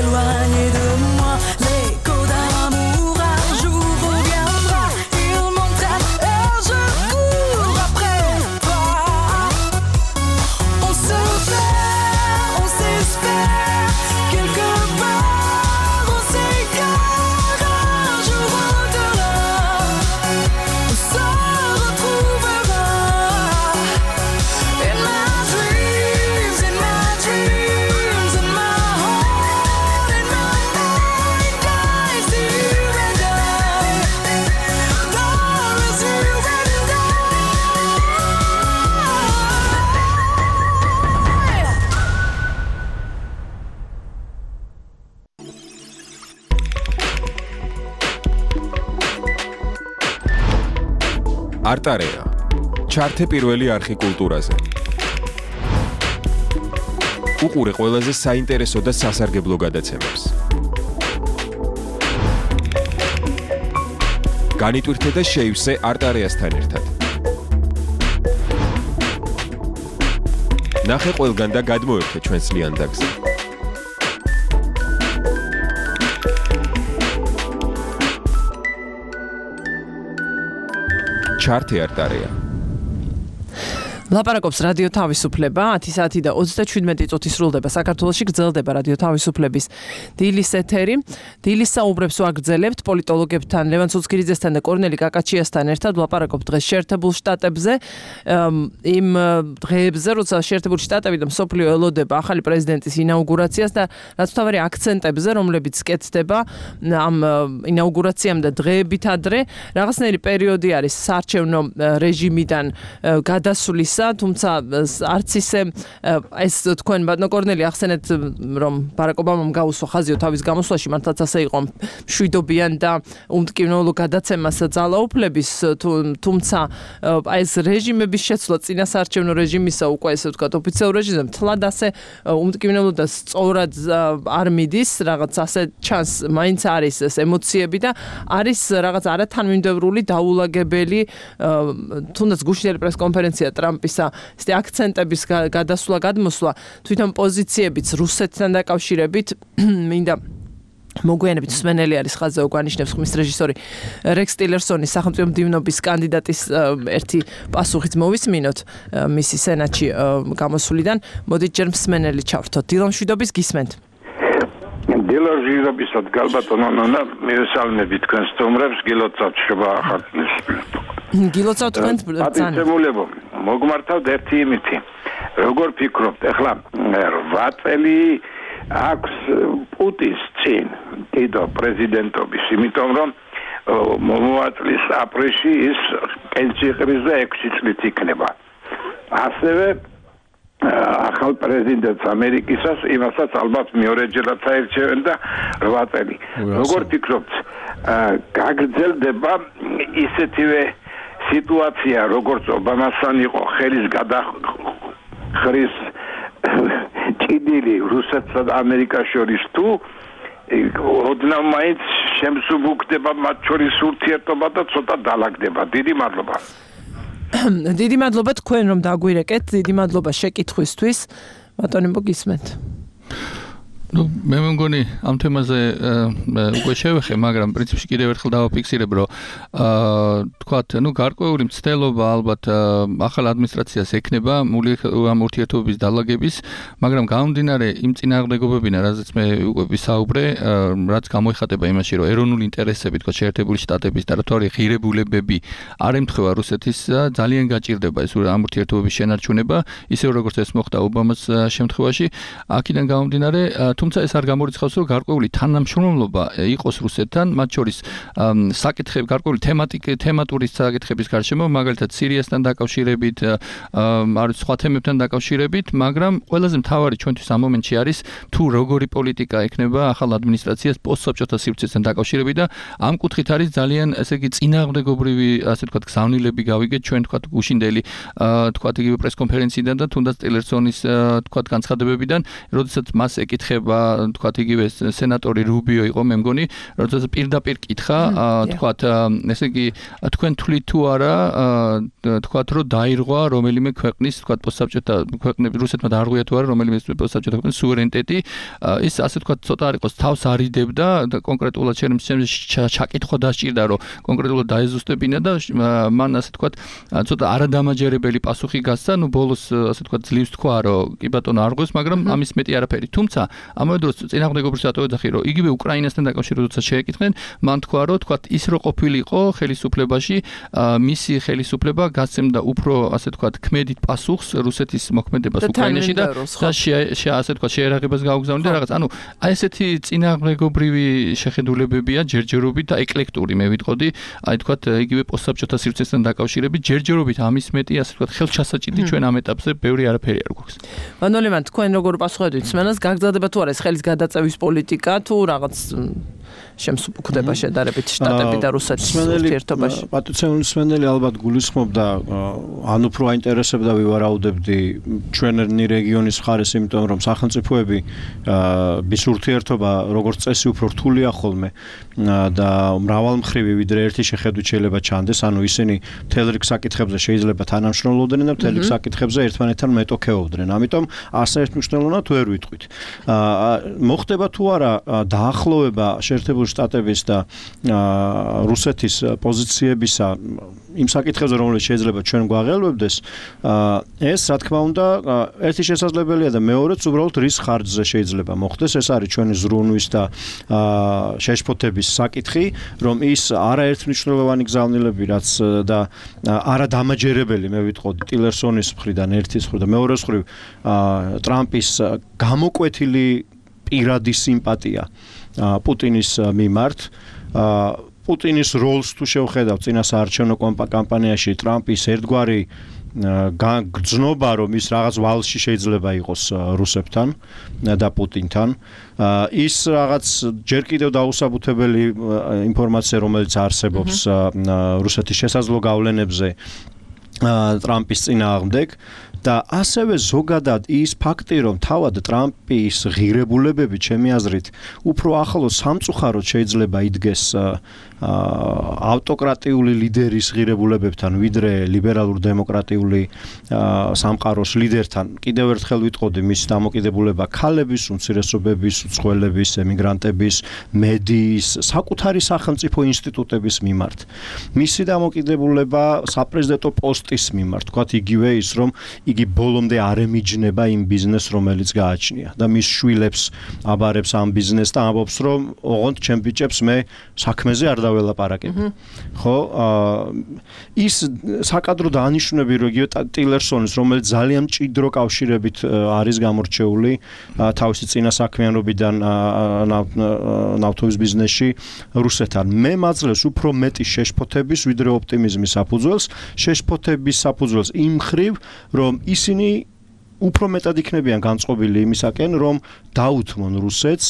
S4: éloigné de moi. L'écho d'un amour un jour reviendra. Il m'entraîne et je cours après toi. On se perd, on s'espère, quelque part on s'égare. Un jour au-delà, on se retrouvera. In my dreams, in my dreams, in my heart, in my mind, I see you and I. There is you and I.
S10: არტარეა. ჩართე პირველი არხი კულტურაზე. უყურე ყველაზე საინტერესო და სასარგებლო გადაცემებს. განიტვირთე და შეივსე არტარეასთან ერთად. ნახე ყველგან და გადმოერთე ჩვენს ლიანდაგზე. ჩართე არტარეა.
S3: ლაპარაკობს რადიო თავისუფლება, ათი საათი და ოცდაშვიდმეტი წუთი სრულდება საქართველოში, გრძელდება რადიო თავისუფლების დილის ეთერი. დილის საუბრებს ვაგრძელებთ პოლიტოლოგებთან, ლევან ცუცქირიძესთან და კორნელი კაკაჩიასთან ერთად ვლაპარაკობთ დღეს შეერთებულ შტატებზე, იმ დღეებზე, როცა შეერთებული შტატები და მსოფლიო ელოდება ახალი პრეზიდენტის ინაუგურაციას და რაც თავარი აქცენტებზე, რომლებიც კეთდება ამ ინაუგურაციამ და დღეებით ადრე, რაღაცნაირი პერიოდი არის საარჩევნო რეჟიმიდან გადასვლისა, თუმცა არც ისე ეს თქვენ ბატონო კორნელი ახსენეთ, რომ ბარაკ ობამამ გაუსვა ხაზიო თავის გამოსვლაში, მართლაც ასე იყო მშვიდობიან და უმტკივნეულო გადაცემას ძალაუფლების, თუმცა ეს რეჟიმების შეცვლა წინა საარჩევნო რეჟიმისა უკვე ესე ვთქვათ ოფიციალურ რეჟიმზე მთლად ასე უმტკივნეულო და სწორად არ მიდის, რაღაც ასე ჩანს, მაინც არის ეს ემოციები და არის რაღაც არათანმიმდევრული დაულაგებელი, თუნდაც გუშინდელი პრესკონფერენცია ტრამპის ისეთი აქცენტების გადასვლა, გადმოსვლა, თვითონ პოზიციებიც რუსეთთან დაკავშირებით, მინდა მოგვიანებით მსმენელი არის ხაზზე უგვანიშნებს ხმის რეჟისორი რექს ტილერსონი სახელმწიფო მდივნობის კანდიდატის ერთი პასუხით მოვისმინოთ მისი სენატში გამოსვლიდან. მოდით ჯერ მსმენელი ჩავრთოთ. დილამშვიდობის გისმენთ.
S11: დილამშვიდობისად გალბატონო ნონა, მივესალმები თქვენ სტუმრებს, გილოცავთ შობა ახალწლის.
S3: გილოცავთ თქვენ ძალიან.
S11: პატივცემულებო, მოგმართავთ ერთი იმითი. როგორ ფიქრობთ, ეხლა რვა წელი აქვს პუტინს წინ კიდო პრეზიდენტობის, იმიტომ რომ მომავალ აპრილში ის პენსიაზე ექვსი წლით იქნება. ასევე ახალ პრეზიდენტს ამერიკისას იმასაც ალბათ მეორეჯერაც აირჩევენ და რვა წელი. როგორ ფიქრობთ, გაგრძელდება ისეთივე სიტუაცია, როგორც ობამასთან იყო ხელის გადახრის ჭიდილი რუსეთსა და ამერიკას შორის, თუ ოდნავ მაინც შემსუბუქდება მათ შორის ურთიერთობა და ცოტა დალაგდება. დიდი მადლობა.
S3: დიდი მადლობა თქვენ რომ დაგვირეკეთ, დიდი მადლობა შეკითხვისთვის. ბატონო მოგისმენთ.
S7: Ну, მე მგონი ამ თემაზე უკვე შევეხე, მაგრამ პრინციპში კიდევ ერთხელ დავაფიქსირებ, რომ აა თქვათ, ну, გარკვეული მცდელობა ალბათ ახალ ადმინისტრაციას ექნება მული ამ ურთიერთობების დალაგების, მაგრამ გამომდინარე იმ წინააღმდეგობებიდან, რაზეც მე უკვე ვისაუბრე, რაც გამოიხატება იმაში, რომ ეროვნული ინტერესები, თქვათ, შეერთებული შტატების და რთვარი ღირებულებები არ ემთხვევა რუსეთის, ძალიან გაჭირდება ეს ამ ურთიერთობების შენარჩუნება, ისე როგორც ეს მოხდა ობამას შემთხვევაში. აქედან გამომდინარე, თუმცა ეს არ გამორიცხავს, რომ გარკვეული თანამშრომლობა იყოს რუსეთთან, მათ შორის საკითხები, გარკვეული თემატიკა, თემატური საკითხების გარშემო, მაგალითად სირიასთან დაკავშირებით, არის სხვა თემებთან დაკავშირებით, მაგრამ ყველაზე მთავარი ჩვენთვის ამ მომენტში არის თუ როგორი პოლიტიკა ექნება ახალ ადმინისტრაციას პოსტსაბჭოთა სივრცესთან დაკავშირებით და ამ კუთხით არის ძალიან, ესე იგი, წინააღმდეგობრივი, ასე ვთქვათ, გზავნილები გავიგეთ ჩვენ, ვთქვათ, გუშინდელი, ვთქვათ, იგივე პრესკონფერენციიდან და თუნდაც ტილერსონის, ვთქვათ, განცხადებებიდან, როდესაც მას ეკითხება ეხება თქვათ იგივე სენატორი რუბიო იყო მე მგონი როდესაც პირდაპირ კითხა თქვათ ესე იგი თქვენ თვლით თუ არა თქვათ რომ დაირღვა რომელიმე ქვეყნის თქვათ პოსტსაბჭოთა ქვეყნები რუსეთმა დაარღვია თუ არა რომელიმე პოსტსაბჭოთა ქვეყნის სუვერენიტეტი ის ასე თქვათ ცოტა არ იყოს თავს არიდებდა და კონკრეტულად შემს ჩაკითხვა დასჭირდა რომ კონკრეტულად დაეზუსტებინა და მან ასე თქვათ ცოტა არადამაჯერებელი პასუხი გასცა ნუ ბოლოს ასე თქვათ ძლივს თქვა რომ კი ბატონო არღვევს მაგრამ ამის მეტი არაფერი თუმცა ამავე დროს წინააღმდეგობის ატოეძახი რომ იგივე უკრაინასთან დაკავშირებით როცა შეეკითხნენ მან თქვა რომ თქვათ ის რო ყოფილიყო ხელისუფლებაში მისი ხელისუფლება გასცემდა უფრო ასე თქვათ ქმედით პასუხს რუსეთის მოქმედებას უკრაინაში და და ასე თქვათ შეერაღებას გაუგზავნიდა რაღაც ანუ აი ესეთი წინააღმდეგობრივი შეხედულებებია ჯერჯერობით და ეკლექტური მე ვიტყოდი აი თქვათ იგივე პოსტსაბჭოთა სივრცესთან დაკავშირებით ჯერჯერობით ამის მეტი ასე თქვათ ხელჩასაჭიდი ჩვენ ამ ეტაპზე ბევრი არაფერი არ გვაქვს.
S3: მანოლემან თქვენ როგორ პასუხობთ სმენას გაგრძელდება თუ არა ეს ხელის გადაწევის პოლიტიკა თუ რაღაც შემსუბუქდება შედარებით შტატები და რუსეთის ურთიერთობაში.
S6: პატიცეული სმენელი ალბათ გულისხმობდა ან უფრო აინტერესებდა ვივარაუდებდი ჩვენი რეგიონის მხარეს იმიტომ რომ სახელმწიფოები bis ურთიერთობა როგორც წესი უფრო რთულია ხოლმე და მრავალმხრივი ვიდრე ერთი შეხედვით შეიძლება ჩანდეს ანუ ისინი მთელ რიგ საკითხებზე შეიძლება თანამშრომლობდნენ და მთელ რიგ საკითხებზე ერთმანეთთან მეტოქეობდნენ ამიტომ ასე ერთმნიშვნელოვნად ვერ ვიტყვით. მოხდება თუ არა დაახლოვება შეერთებული შტატების და რუსეთის პოზიციებისა იმ საკითხებზე რომელიც შეიძლება ჩვენ გვაღელვებდეს ეს რა თქმა უნდა ერთი შესაძლებელია და მეორეც უბრალოდ რის ხარჯზე შეიძლება მოხდეს ეს არის ჩვენი ზრუნვის და შეშფოთების საკითხი რომ ის არაერთმნიშვნელოვანი გზავნილები რაც და არადამაჯერებელი მე ვიტყოდი ტილერსონის მხრიდან ერთის მხრიდან და მეორეს მხრივ ტრამპის გამოკვეთილი პირადი სიმპათია პუტინის მიმართ პუტინის როლს თუ შევხედავ წინა საარჩევნო კამპანიაში ტრამპის ერთგვარი გრძნობა რომ ის რაღაც ვალში შეიძლება იყოს რუსებთან და პუტინთან ის რაღაც ჯერ კიდევ დაუსაბუთებელი ინფორმაცია რომელიც არსებობს რუსეთის შესაძლო გავლენებზე ტრამპის წინააღმდეგ და ასევე ზოგადად ის ფაქტი რომ თავად ტრამპის ღირებულებები ჩემი აზრით უფრო ახლოს სამწუხაროდ შეიძლება იდგეს ავტოკრატიული ლიდერის ღირებულებებთან ვიდრე ლიბერალურ დემოკრატიული სამყაროს ლიდერთან კიდევ ერთხელ ვიტყოდი მის დამოკიდებულება ქალების, უმცირესობების, უცხოელების, ემიგრანტების, მედიის, საკუთარი სახელმწიფო ინსტიტუტების მიმართ. მისი დამოკიდებულება საპრეზიდენტო პოსტის მიმართ, თქვათ იგივე ის რომ იგი ბოლომდე არ ემიჯნება იმ ბიზნესს რომელიც გააჩნია და მის შვილებს აბარებს ამ ბიზნესს და ამბობს რომ ოღონდ ჩემ ბიჭებს მე საქმეზე არ ველაპარაკები. ხო, ის საკადრო დანიშნულები რომ იგივე ტილერსონის რომელიც ძალიან მჭიდრო კავშირებით არის გამორჩეული თავისი წინა საქმიანობიდან ნავთობის ბიზნესში რუსეთთან. მე მაძლევს უფრო მეტი შეშფოთების ვიდრე ოპტიმიზმის საფუძველს, შეშფოთების საფუძველს იმ ხრივ რომ ისინი უფრო მეტად იქნებიან განწყობილი იმისაკენ რომ დაუთმონ რუსეთს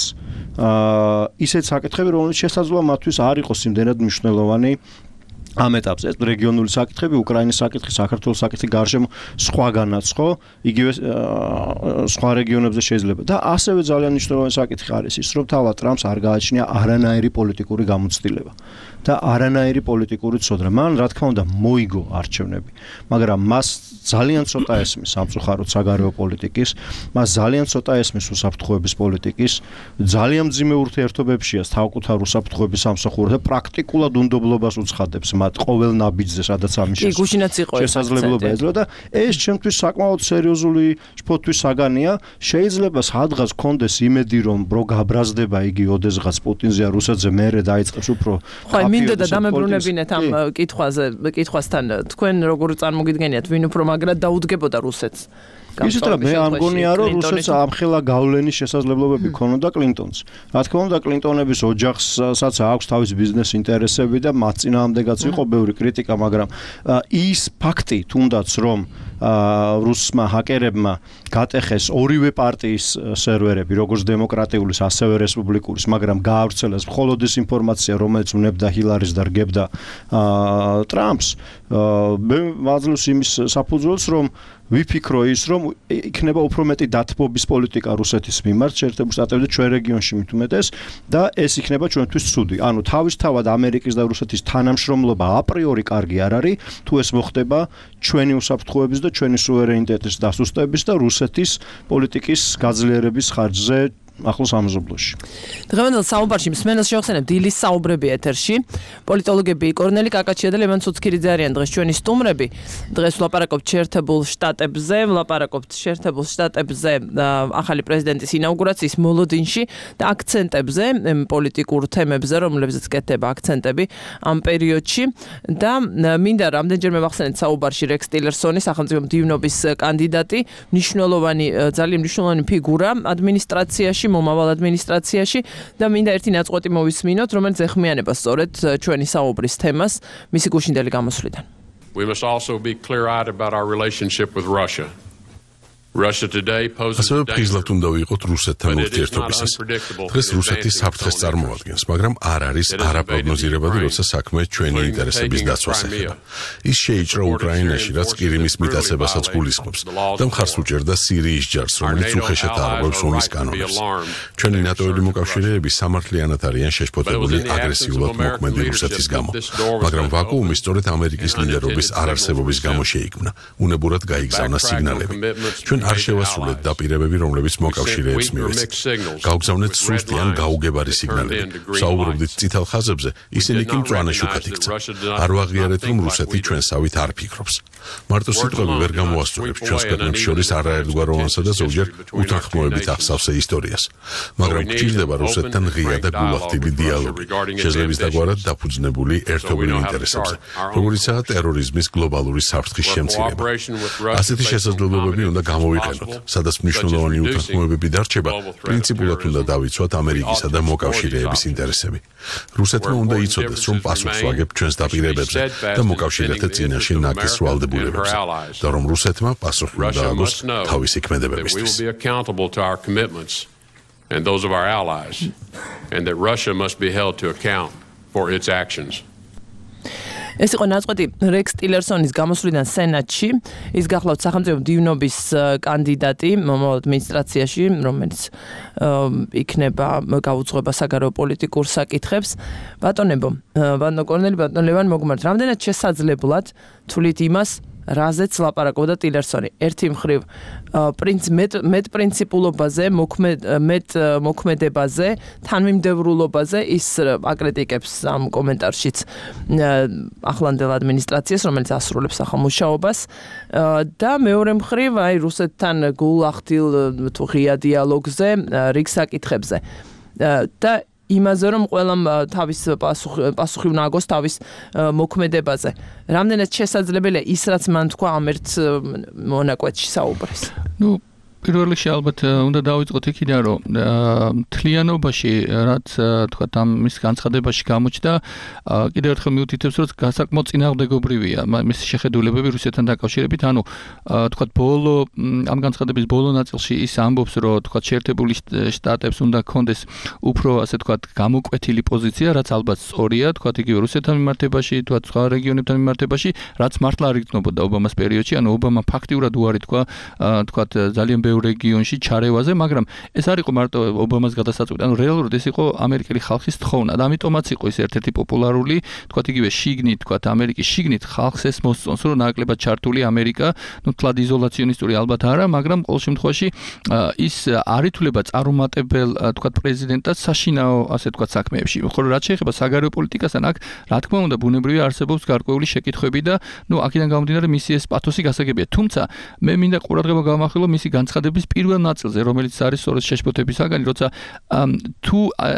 S6: ისეთ საკითხები რომელიც შესაძლოა მათთვის არ იყოს იმდენად მნიშვნელოვანი ამ ეტაპზე ეს რეგიონული საკითხები, უკრაინის საკითხი, საქართველოს საკითხი გარშემო სხვაგანაც ხო, იგივე სხვა რეგიონებზე შეიძლება და ასევე ძალიან მნიშვნელოვანი საკითხი არის ის რომ თავად ტრამპს არ გააჩნია არანაირი პოლიტიკური გამოცდილება და არანაირი პოლიტიკური ცოდნა. მან რა თქმა უნდა მოიგო არჩევნები, მაგრამ მას ძალიან ცოტა ესმის სამწუხაროდ საგარეო პოლიტიკის, მას ძალიან ცოტა ესმის უსაფრთხოების პოლიტიკის, ძალიან მძიმე ურთიერთობებშია თავკუთარ უსაფრთხოების სამსახურთან და პრაქტიკულად უნდობლობას უცხადებს მათ ყოველ ნაბიჯზე, სადაც ამის შესაძლებლობა ეძლევა და ეს ჩემთვის საკმაოდ სერიოზული შფოთვის საგანია. შეიძლება სადღაც კონდეს იმედი რომ ბრო გაბრაზდება იგი ოდესღაც პუტინზე რუსეთზე მერე დაიწყებს უფრო
S3: მინდოდა დამებრუნებინეთ ამ კითხვაზე, კითხვასთან თქვენ როგორ წარმოგიდგენიათ ვინ უფრო მაგრად დაუდგებოდა რუსეთს?
S6: ისეთ რა მე არ მგონია რომ რუსეთს ამხელა გავლენის შესაძლებლობები ქონოდა კლინტონს. რა თქმა უნდა კლინტონების ოჯახსაც აქვს თავისი ბიზნეს ინტერესები და მათ წინააღმდეგაც იყო ბევრი კრიტიკა, მაგრამ ის ფაქტი თუნდაც რომ რუსმა ჰაკერებმა გატეხეს ორივე პარტიის სერვერები, როგორც დემოკრატიულის, ასევე რესპუბლიკურის, მაგრამ გაავრცელეს მხოლოდ ის ინფორმაცია, რომელიც უნებდა ჰილარის და რგებდა ტრამპს. მე ვაძლევს იმის საფუძველს, რომ ვიფიქრო ის, რომ იქნება უფრო მეტი დათბობის პოლიტიკა რუსეთის მიმართ შეერთებულ შტატებში და ჩვენ რეგიონში მით უმეტეს და ეს იქნება ჩვენთვის ცუდი. ანუ თავისთავად ამერიკის და რუსეთის თანამშრომლობა აპრიორი კარგი არ არის, თუ ეს მოხდება ჩვენი უსაფრთხოების და ჩვენი სუვერენიტეტის დასუსტების და რუსეთის პოლიტიკის გაძლიერების ხარჯზე ახლოს ამზობლოში.
S3: დღევანდელ საუბარში მსმენელს შევხსენებ დილის საუბრები ეთერში. პოლიტოლოგები კორნელი კაკაჩია და ლევან ცუცქირიძე არიან დღეს ჩვენი სტუმრები. დღეს ვლაპარაკობთ შეერთებულ შტატებზე, ვლაპარაკობთ შეერთებულ შტატებზე ახალი პრეზიდენტის ინაუგურაციის მოლოდინში და აქცენტებზე, პოლიტიკურ თემებზე, რომლებზეც კეთდება აქცენტები ამ პერიოდში და მინდა რამდენჯერმე ვახსენეთ საუბარში რექს ტილერსონი, სახელმწიფო მდივნობის კანდიდატი, მნიშვნელოვანი, ძალიან მნიშვნელოვანი ფიგურა ადმინისტრაციაში, მომავალ ადმინისტრაციაში და მინდა ერთი ნაწყვეტი მოვისმინოთ, რომელიც ეხმიანება სწორედ ჩვენი საუბრის თემას მისი გუშინდელი გამოსვლიდან.
S12: We must also be clear-eyed about our relationship with Russia. Russia today poses
S8: ასევე ფიზლად უნდა ვიყოთ რუსეთთან ურთიერთობისას. დღეს რუსეთი საფრთხეს წარმოადგენს, მაგრამ არ არის არაპროგნოზირებადი, როცა საქმე ჩვენი ინტერესების დაცვას ეხება. ის შეიჭრა უკრაინაში, რაც კირიმის მიტაცებასაც გულისხმობს და მხარს უჭერდა სირიის ჯარს, რომელიც უხეშად არღვევს ომის კანონებს. ჩვენი ნატოელი მოკავშირეები სამართლიანად არიან შეშფოთებული აგრესიულად მოქმედი რუსეთის გამო, მაგრამ ვაკუუმი სწორედ ამერიკის ლიდერობის არარსებობის გამო შეიქმნა. უნებურად გაიგზავნა სიგნალები. ჩვენ არ შევასრულეთ დაპირებები, რომლებიც მოკავშირეებს მივეცით. გავგზავნეთ სუსტი ან გაუგებარი სიგნალები. საუბრობდით წითელ ხაზებზე, ისინი კი მწვანე შუქად იქცა. არ ვაღიარეთ, რომ რუსეთი ჩვენსავით არ ფიქრობს. მარტო სიტყვები ვერ გამოასწორებს ჩვენს ქვეყნებს შორის არაერთგვაროვანსა და ზოგჯერ უთანხმოებით ახსავსე ისტორიას. მაგრამ გვჭირდება რუსეთთან ღია და გულახდილი დიალოგი, შეძლების დაგვარად დაფუძნებული ერთობლივ ინტერესებზე, როგორიცაა ტერორიზმის გლობალური საფრთხის შემცირება. ასეთი შესაძლებლობები უნდა გამოვიყენოთ, სადაც მნიშვნელოვანი უთანხმოებები დარჩება, პრინციპულად უნდა დავიცვათ ამერიკისა და მოკავშირეების ინტერესები. რუსეთმა უნდა იცოდეს, რომ პასუხს ვაგებთ ჩვენს დაპირებებზე და მოკავშირეთა წინაშე ნაკის სრულდებულებებზე და რომ რუსეთმა პასუხი უნდა ააგოს თავისი ქმედებებისთვის.
S12: And those of our allies, and that Russia must be held to account for its actions.
S3: ეს იყო ნაწყვეტი რექს ტილერსონის გამოსვლიდან სენატში. ის გახლავთ სახელმწიფო მდივნობის კანდიდატი მომავალ ადმინისტრაციაში, რომელიც იქნება გაუძღვება საგარეო პოლიტიკურ საკითხებს. ბატონებო, ბატონო კორნელი, ბატონო ლევან, მოგმართ, რამდენად შესაძლებლად თვლით იმას, რაზეც ლაპარაკობდა ტილერსონი. ერთი მხრივ პრინც მეტ პრინციპულობაზე, მეტ მოქმედებაზე, თანმიმდევრულობაზე ის აკრიტიკებს ამ კომენტარშიც ახლანდელ ადმინისტრაციას, რომელიც ასრულებს ახალ მუშაობას და მეორე მხრივ აი რუსეთთან გულახდილ თუ ღია დიალოგზე, რიგ საკითხებზე. და იმაზე, რომ ყველამ თავის პასუხი უნდა აგოს თავის მოქმედებაზე. რამდენად შესაძლებელია ის, რაც მან თქვა ამ ერთ მონაკვეთში საუბრის?
S7: ნუ პირველ რიგში ალბათ უნდა დავიწყოთ იქიდან, რომ თლიანობაში, რაც თქვა ამ მის განცხადებაში გამოჩნდა, კიდევ ერთხელ მიუთითებს, რომ გასაკმაოდ წინააღმდეგობრივია მისი შეხედულებები რუსეთთან დაკავშირებით. ანუ თქვა ბოლო ამ განცხადების ბოლო ნაწილში ის ამბობს, რომ თქვა შეერთებული შტატებს უნდა კონდეს უფრო ასე თქვა გამოკვეთილი პოზიცია, რაც ალბათ სწორია, თქვა იგივე რუსეთთან მიმართებაში, თქვა სხვა რეგიონებთან მიმართებაში, რაც მართლა არ იგრძნობოდა ობამას პერიოდში. ანუ ობამა ფაქტიურად უარი თქვა თქვა ძალიან რეგიონში ჩარევაზე, მაგრამ ეს არ იყო მარტო ობამას გადასაწყვეტი, ანუ რეალურად ეს იყო ამერიკელი ხალხის თხოვნა და ამიტომაც იყო ის ერთ-ერთი პოპულარული, თქვათ იგივე შიგნით, თქვათ ამერიკის შიგნით ხალხს ეს მოსწონს, რომ ნაკლებად ჩართული ამერიკა, ნუ თლად იზოლაციონისტური ალბათ არა, მაგრამ ყოველ შემთხვევაში ის არ ითვლება წარუმატებელ, თქვათ პრეზიდენტად საშინაო, ასე თქვათ საქმეებში. ხოლო რაც შეეხება საგარეო პოლიტიკასთან, აქ რა თქმა უნდა ბუნებრივია არსებობს გარკვეული შეკითხვები და ნუ აქედან გამომდინარე მისი ეს პათოსი გასაგებია. თუმცა მე მინდა ყურადღება გავამახვილო მისი განცხადების პირველ ნაწილზე, რომელიც არის სწორედ შეშფოთების საგანი, როცა თუ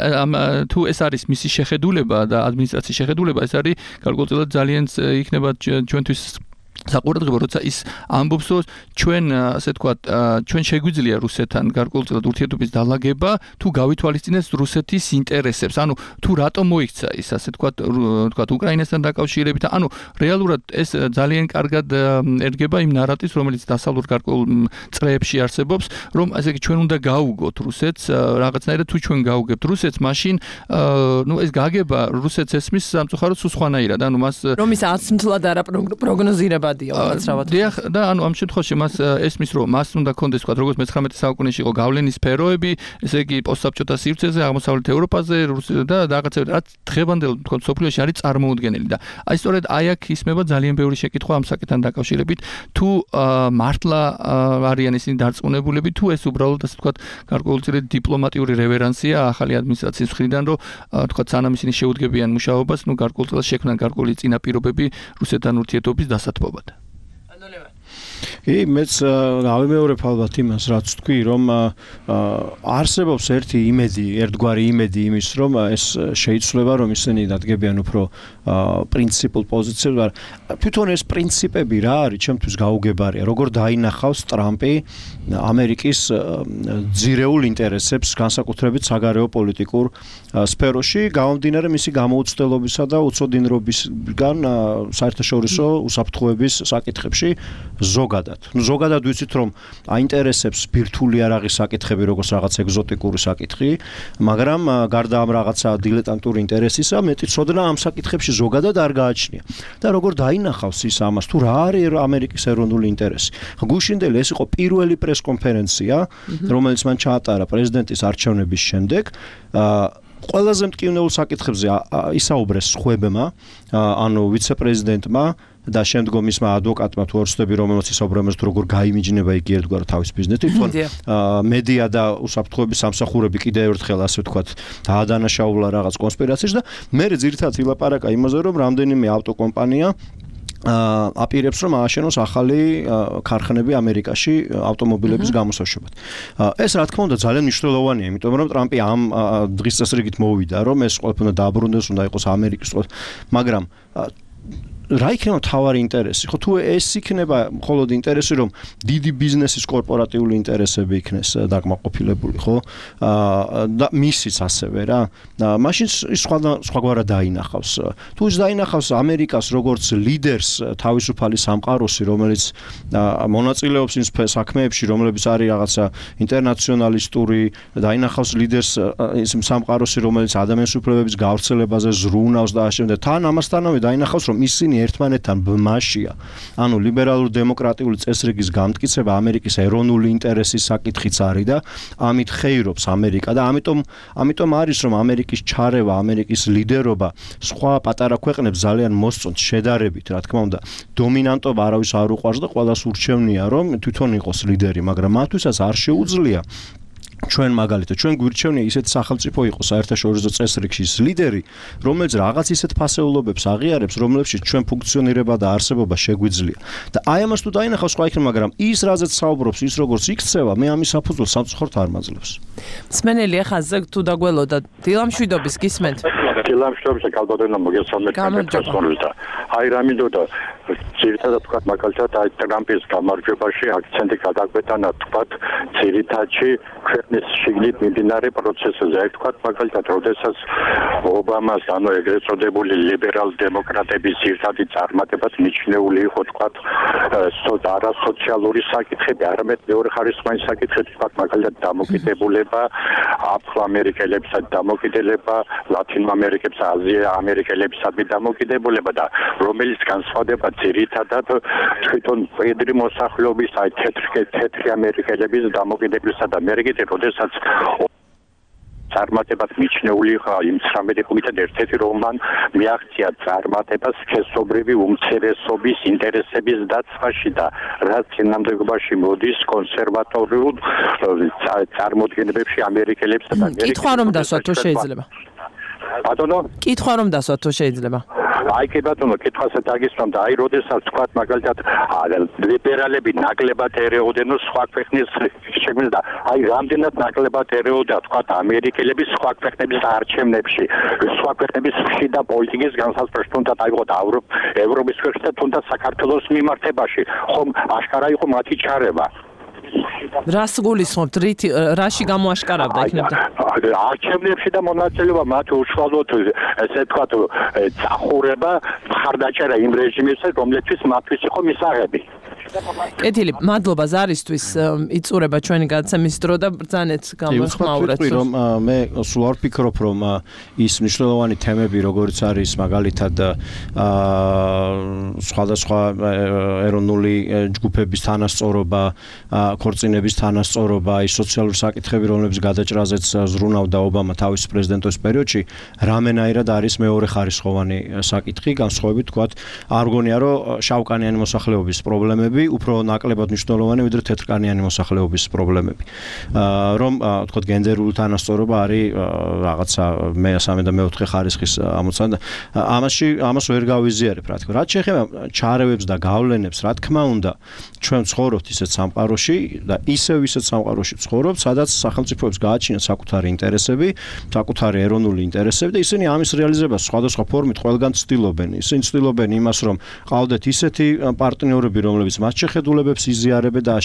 S7: თუ ეს არის მისი შეხედულება და ადმინისტრაციის შეხედულება, ეს არის გარკვეულწილად ძალიან იქნება ჩვენთვის საყურადღებო როცა ის ამბობს რომ ჩვენ ასე თქვა ჩვენ შეგვიძლია რუსეთთან გარკვეულწილად ურთიერთობის დალაგება თუ გავითვალისწინებს რუსეთის ინტერესებს ანუ თუ რატომ მოიქცა ის ასე თქვა თქვა უკრაინასთან დაკავშირებით ანუ რეალურად ეს ძალიან კარგად ერგება იმ ნარატივს რომელიც დასავლურ გარკვეულ წრეებში არსებობს რომ ასე იგი ჩვენ უნდა გაუგოთ რუსეთს რაღაცნაირად თუ ჩვენ გაუგებთ რუსეთს მაშინ ნუ ეს გაგება რუსეთს ესმის სამწუხაროდ სულ სხვანაირად ანუ მას
S3: რომ ის აცმთლად არა პროგნოზირება
S7: დიახ და ანუ ამ შემთხვევაში მას ესმის რომ მას უნდა კონდეს თქვა როგორც მეცხრამეტე საუკუნეში იყო გავლენის სფეროები ესე იგი პოსტსაბჭოთა სივრცეზე აღმოსავლეთ ევროპაზე და რაღაცები რაც დღევანდელ თქვა სოფლიოში არის წარმოუდგენელი და აი სწორედ აი აქ ისმება ძალიან ბევრი შეკითხვა ამ საკითხთან დაკავშირებით თუ მართლა არიან ისინი დარწმუნებულები თუ ეს უბრალოდ ასე თქვა გარკვეულწილად დიპლომატიური რევერანსია ახალი ადმინისტრაციის მხრიდან რომ თქვა სანამ ისინი შეუდგებიან მუშაობას ნუ გარკვეულწილად შექმნან გარკვეული წინაპირობები რუსეთთან ურთიერთობის დასათბობად
S6: კი მეც გავიმეორებ ალბათ იმას რაც თქვი რომ არსებობს ერთი იმედი ერთგვარი იმედი იმის რომ ეს შეიცვლება რომ ისინი დადგებიან უფრო პრინციპულ პოზიციებს თვითონ ეს პრინციპები რა არის ჩემთვის გაუგებარია როგორ დაინახავს ტრამპი ამერიკის ძირეულ ინტერესებს განსაკუთრებით საგარეო პოლიტიკურ სფეროში გამომდინარე მისი გამოუცდელობისა და უცოდინრობისგან საერთაშორისო უსაფრთხოების საკითხებში ზოგადად. ნუ ზოგადად ვიცით რომ აინტერესებს ბირთვული არ არის საკითხები როგორც რაღაც ეგზოტიკური საკითხი, მაგრამ გარდა ამ რაღაცა დილეტანტური ინტერესისა, მეტი ცოდნა ამ საკითხებში ზოგადად არ გააჩნია. და როგორ დაინახავს ის ამას, თუ რა არის ამერიკის ეროვნული ინტერესი. გუშინდელი ეს იყო პირველი პრესკონფერენცია, რომელიც მან ჩაატარა პრეზიდენტის არჩევნების შემდეგ. ყველაზე მტკივნეულ საკითხებზე ისაუბრეს ხვებმა, ანუ ვიცე-პრეზიდენტმა და შემდგომ ისმა ადვოკატმა თუ ორსტები რომელსაც ისაუბრებს თუ როგორ გაიმიჯნება იგი ერთგვარად თავის ბიზნესით თვითონ მედია და უსაფრთხოების სამსახურები კიდევ ერთხელ ასე ვთქვათ დაადანაშაულა რაღაც კონსპირაციას და მე ძირითადად ილაპარაკა იმაზე რომ რამდენიმე ავტოკომპანია აპირებს რომ ააშენოს ახალი ქარხნები ამერიკაში ავტომობილების გამოსაშვებად. ეს რა თქმა უნდა ძალიან მნიშვნელოვანია, იმიტომ რომ ტრამპი ამ დღის წესრიგით მოვიდა რომ ეს ყველაფერი დააბრუნდეს, უნდა იყოს ამერიკის ყველა, მაგრამ რა იქნება თავარი ინტერესი? ხო თუ ეს იქნება მხოლოდ ინტერესი რომ დიდი ბიზნესის კორპორატიული ინტერესები იქნეს დაკმაყოფილებული, ხო? და მისიც ასევე რა. მაშინ ის სხვა სხვაგვარად დაინახავს. თუ ის დაინახავს ამერიკას როგორც ლიდერს თავისუფალი სამყაროსი, რომელიც მონაწილეობს იმ საქმეებში, რომლებიც არის რაღაცა ინტერნაციონალისტური, დაინახავს ლიდერს ის სამყაროსი, რომელიც ადამიანის უფლებების გავრცელებაზე ზრუნავს და ამავდროულად თან ამასთანავე დაინახავს რომ ისინი ერთმანეთთან ბმაშია. ანუ ლიბერალურ დემოკრატიული წესრიგის გამტკიცება ამერიკის ეროვნული ინტერესის საკითხიც არის და ამით ხეირობს ამერიკა და ამიტომ ამიტომ არის რომ ამერიკის ჩარევა, ამერიკის ლიდერობა სხვა პატარა ქვეყნებს ძალიან მოსწონთ შედარებით, რა თქმა უნდა, დომინანტობა არავის არ უყვარს და ყველას ურჩევნია რომ თვითონ იყოს ლიდერი, მაგრამ მათთვისაც არ შეუძლია ჩვენ მაგალითად ჩვენ გვირჩევნია ისეთ სახელმწიფო იყოს საერთაშორისო წესრიგში ის ლიდერი, რომელიც რაღაც ისეთ ფასეულობებს აღიარებს, რომლებშიც ჩვენ ფუნქციონირება და არსებობა შეგვიძლია. და აი ამას თუ დაინახავს სხვა იქნება, მაგრამ ის რაზეც საუბრობს, ის როგორც იქცევა, მე ამის საფუძველს სამწუხაროდ არ მაძლევს.
S3: მსმენელი ახლა თუ დაგველოდა დილამშვიდობის გისმენთ.
S13: დილამშვიდობის კალბოდენა მოგესალმებით კაცობრითა. აი რა მინდოდა ძირითადად თქვა მაგალითად აი ტრამპის გამარჯვებაში აქცენტი გადაგვეტანა თქვა ძირითადში ქვეყნის შიგნით მიმდინარე პროცესებზე. აი თქვა მაგალითად როდესაც ობამას ანუ ეგრეთ წოდებული ლიბერალ დემოკრატების ძირითადი წარმატებად მიჩნეული იყო თქვა არასოციალური საკითხები, არამედ მეორეხარისხოვანი საკითხები, თქვა მაგალითად დამოკიდებულება აფრო-ამერიკელებსა დამოკიდებულება ლათინო ამერიკელებს, აზია ამერიკელებსადმი დამოკიდებულება და რომელიც განსხვავდება ძირითადად თვითონ პედრი მოსახლეობის აი თეთრი თეთრი ამერიკელების დამოკიდებულება და ამერიკეთ როდესაც წარმატებად მიჩნეული ხა იმ ცხრამეტი პუნქტად ერთ-ერთი რომან მიაღწია წარმატებას სქესობრივი უმცირესობის ინტერესების დაცვაში და რაც წინამდებობაში მოდის კონსერვატორულ წარმოდგენებში ამერიკელებსა და ამერიკელებს.
S3: კითხვა რომ დასვა თუ შეიძლება?
S13: ბატონო?
S3: კითხვა რომ დასვა თუ შეიძლება?
S13: აი კი ბატონო კითხვასაც დაგისვამ და აი როდესაც თქვა მაგალითად ლიბერალები ნაკლებად ერეოდნენ სხვა ქვეყნის შექმნას და აი რამდენად ნაკლებად ერეოდა თქვა ამერიკელების სხვა ქვეყნების არჩევნებში სხვა ქვეყნების შიდა პოლიტიკის განსაზღვრაში თუნდაც აიღოთ ევროპის ქვეყნებთან თუნდაც საქართველოს მიმართებაში ხომ აშკარა იყო მათი ჩარევა
S3: რას გულისხმობთ რითი რაში გამოაშკარავდა იქნებოდა
S13: არჩევნებში და მონაწილეობა მათ უშუალოდ ესე ვთქვათ წახურება მხარდაჭერა იმ რეჟიმისთვის რომლეთთვის მათთვის იყო მისაღები
S3: კეთილი მადლობა ზარისთვის იწურება ჩვენი გადაცემის დრო და ბრძანეთ გამოხმაურეთ
S6: რომ მე სულ არ ვფიქრობ რომ ის მნიშვნელოვანი თემები როგორც არის მაგალითად სხვადასხვა ეროვნული ჯგუფების თანასწორობა ქორწინების თანასწორობა ის სოციალური საკითხები რომლებიც გადაჭრაზეც ზრუნავდა ობამა თავის პრეზიდენტობის პერიოდში რამენაირად არის მეორე ხარისხოვანი საკითხი განსხვავებით თქვათ არ გონია რომ შავკანიანი მოსახლეობის პრობლემები უფრო ნაკლებად მნიშვნელოვანი ვიდრე თეთრკანიანი მოსახლეობის პრობლემები. რომ თქვათ გენდერული თანასწორობა არის რაღაცა მესამე და მეოთხე ხარისხის ამოცანა. ამაში ამას ვერ გავიზიარებ რა თქმა უნდა. რაც შეეხება ჩარევებს და გავლენებს, რა თქმა უნდა, ჩვენ ცხოვრობთ ისეთ სამყაროში და ისევ ისეთ სამყაროში ცხოვრობთ, სადაც სახელმწიფოებს გააჩნიათ საკუთარი ინტერესები, საკუთარი ეროვნული ინტერესები და ისინი ამის რეალიზებას სხვადასხვა ფორმით ყველგან ცდილობენ. ისინი ცდილობენ იმას, რომ ყავდეთ ისეთი პარტნიორები, რომლებიც მათ შეხედულებებს იზიარებენ და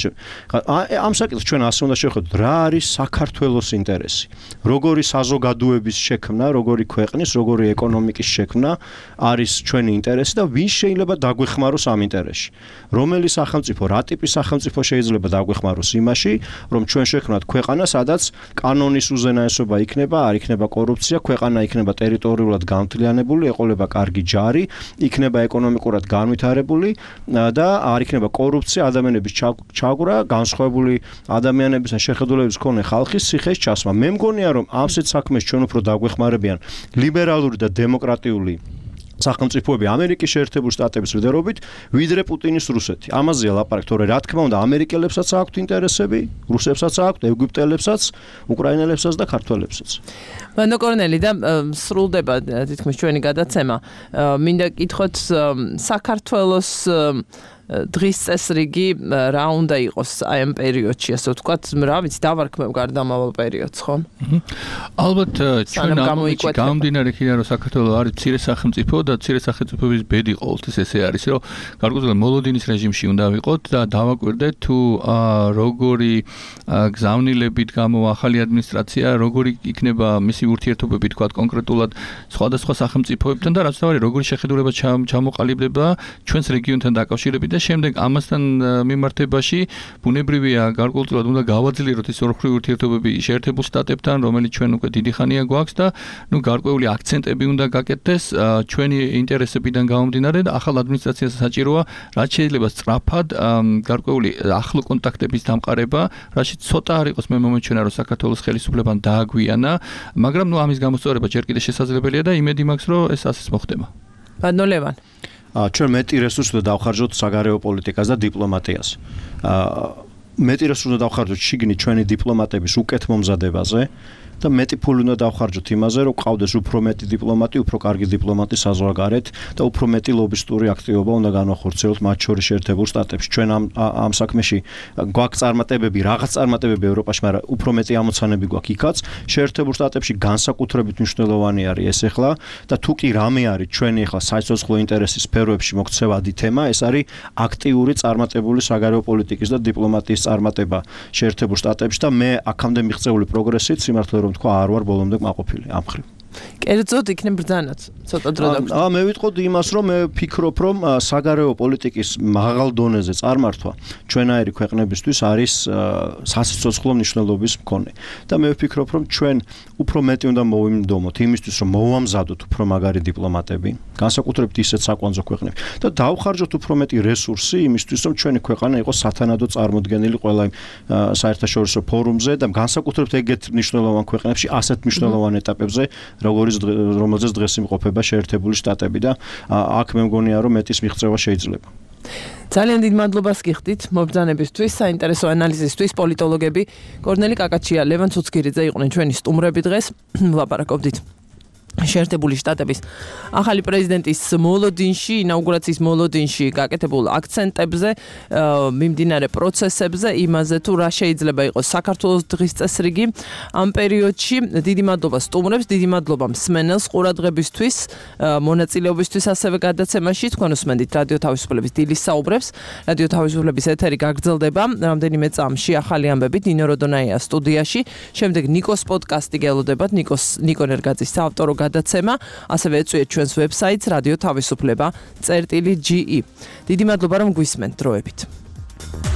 S6: ამ საკითხს ჩვენ ასე უნდა შევხედოთ, რა არის საქართველოს ინტერესი. როგორი საზოგადოების შექმნა, როგორი ქვეყნის, როგორი ეკონომიკის შექმნა არის ჩვენი ინტერესი და ვის შეიძლება დაგვეხმაროს ამ ინტერესში. რომელი სახელმწიფო, რა ტიპის სახელმწიფო შეიძლება დაგვეხმაროს იმაში, რომ ჩვენ შექმნათ ქვეყანა, სადაც კანონის უზენაესობა იქნება, არ იქნება კორუფცია, ქვეყანა იქნება ტერიტორიულად განვითარებული, ეყოლება კარგი ჯარი, იქნება ეკონომიკურად განვითარებული და არ იქნება კორუფცია, ადამიანების ჩაგვრა, განსხვავებული ადამიანების და შეხედულების მქონე ხალხის ციხეს ჩასმა. მე მგონია, რომ ამსეთ საქმეს ჩვენ უფრო დაგვეხმარებიან ლიბერალური და დემოკრატიული სახელმწიფოები ამერიკის შეერთებული შტატების ლიდერობით, ვიდრე პუტინის რუსეთი. ამაზეა ლაპარაკი, თორე რა თქმა უნდა, ამერიკელებსაც აქვთ ინტერესები, რუსებსაც აქვთ, ეგვიპტელებსაც, უკრაინელებსაც და ქართველებსაც.
S3: ვანდო კორნელი და სრულდება თითქმის ჩვენი გადაცემა. მინდა კითხოთ საქართველოს დღის წესრიგი რა უნდა იყოს აი ამ პერიოდში, ასე ვთქვათ, რა ვიცი, დავარქმევ გარდამავალ პერიოდს, ხო?
S7: ალბათ ჩვენ გამომდინარე იქიდან რომ საქართველოს არის მცირე სახელმწიფო და მცირე სახელმწიფოების ბედი ყოველთვის ესე არის, რომ გარკვეულად მოლოდინის რეჟიმში უნდა ვიყოთ და დავაკვირდეთ თუ როგორი გზავნილებით გამო ახალი ადმინისტრაცია, როგორი იქნება მისი ურთიერთობები, თქვათ, კონკრეტულად სხვადასხვა სახელმწიფოებთან და რაც თავარი როგორი შეხედულება ჩამოყალიბდება ჩვენს რეგიონთან დაკავშირებით. შემდეგ ამასთან მიმართებაში ბუნებრივია გარკვეულად უნდა გავაძლიეროთ ის ორხრივი ურთიერთობები შეერთებულ შტატებთან, რომელიც ჩვენ უკვე დიდი ხანია გვაქვს და ნუ გარკვეული აქცენტები უნდა გაკეთდეს ჩვენი ინტერესებიდან გამომდინარე და ახალ ადმინისტრაციას საჭიროა რაც შეიძლება სწრაფად გარკვეული ახლო კონტაქტების დამყარება, რაშიც ცოტა არ იყოს მე მომეჩვენა რომ საქართველოს ხელისუფლებამ დააგვიანა, მაგრამ ნუ ამის გამოსწორება ჯერ კიდევ შესაძლებელია და იმედი მაქვს რომ ეს ასეც მოხდება.
S3: ბატონო ლევან
S6: ჩვენ მეტი რესურსს უნდა დავხარჯოთ საგარეო პოლიტიკას და დიპლომატიას. მეტი რესურსს უნდა დავხარჯოთ შიგნით ჩვენი დიპლომატების უკეთ მომზადებაზე და მეტი ფული უნდა დავხარჯოთ იმაზე, რომ ყავდეს უფრო მეტი დიპლომატი, უფრო კარგი დიპლომატი საზღვარგარეთ და უფრო მეტი ლობისტური აქტივობა უნდა განვახორციელოთ მათ შორის შეერთებულ შტატებში. ჩვენ ამ ამ საქმეში გვაქვს წარმატებები, რაღაც წარმატებები ევროპაში, მაგრამ უფრო მეტი ამოცანები გვაქვს იქაც. შეერთებულ შტატებში განსაკუთრებით მნიშვნელოვანი არის ეს ახლა და თუ კი რამე არის ჩვენი ახლა საერთაშორისო ინტერესის სფეროებში მოქცევადი თემა, ეს არის აქტიური წარმატებული საგარეო პოლიტიკის და დიპლომატიის წარმატება შეერთებულ შტატებში და მე აქამდე მიღწეული პროგრესით სიმართლე რომ თქვა არ ვარ ბოლომდე კმაყოფილი ამ ხრივ.
S3: კერძოდ იქნებ ბრძანაც ცოტა დრო დაგვჭირდა.
S6: აა მე ვიტყოდი იმას, რომ მე ვფიქრობ, რომ საგარეო პოლიტიკის მაღალ დონეზე წარმართვა ჩვენაირი ქვეყნებისთვის არის სასიცოცხლო მნიშვნელობის მქონე. და მე ვფიქრობ, რომ ჩვენ უფრო მეტი უნდა მოვიმდომოთ იმისთვის, რომ მოვამზადოთ უფრო მაგარი დიპლომატები, განსაკუთრებით ისეთ საკვანძო ქვეყნებში და დავხარჯოთ უფრო მეტი რესურსი იმისთვის, რომ ჩვენი ქვეყანა იყოს სათანადო წარმოდგენილი ყველა იმ საერთაშორისო ფორუმზე და განსაკუთრებით ეგეთ მნიშვნელოვან ქვეყნებში, ასეთ მნიშვნელოვან ეტაპებზე, როგორც რომელზეც დღეს იმყოფება შეერთებული შტატები და აქ მე მგონია რომ მეტის მიღწევა შეიძლება.
S3: ძალიან დიდ მადლობას გიხდით მობრძანებისთვის, საინტერესო ანალიზისთვის. პოლიტოლოგები კორნელი კაკაჩია, ლევან ცუცქირიძე იყვნენ ჩვენი სტუმრები დღეს. ვლაპარაკობდით შეერთებული შტატების ახალი პრეზიდენტის მოლოდინში, ინაუგურაციის მოლოდინში გაკეთებულ აქცენტებზე, მიმდინარე პროცესებზე, იმაზე თუ რა შეიძლება იყოს საქართველოს დღის წესრიგი ამ პერიოდში. დიდი მადლობა სტუმრებს, დიდი მადლობა მსმენელს ყურადღებისთვის, მონაწილეობისთვის ასევე გადაცემაში. თქვენ უსმენთ რადიო თავისუფლების დილის საუბრებს. რადიო თავისუფლების ეთერი გაგრძელდება რამდენიმე წამში ახალი ამბებით ნინო როდონაია სტუდიაში. შემდეგ ნიკოს პოდკასტი გელოდებათ, ნიკოს ნიკო ნერგაძის საავტორო გადაცემა, ასევე ეწვიეთ ჩვენს ვებსაიტს რადიო თავისუფლება წერტილი ჯი ი. დიდი მადლობა რომ გვისმენთ დროებით.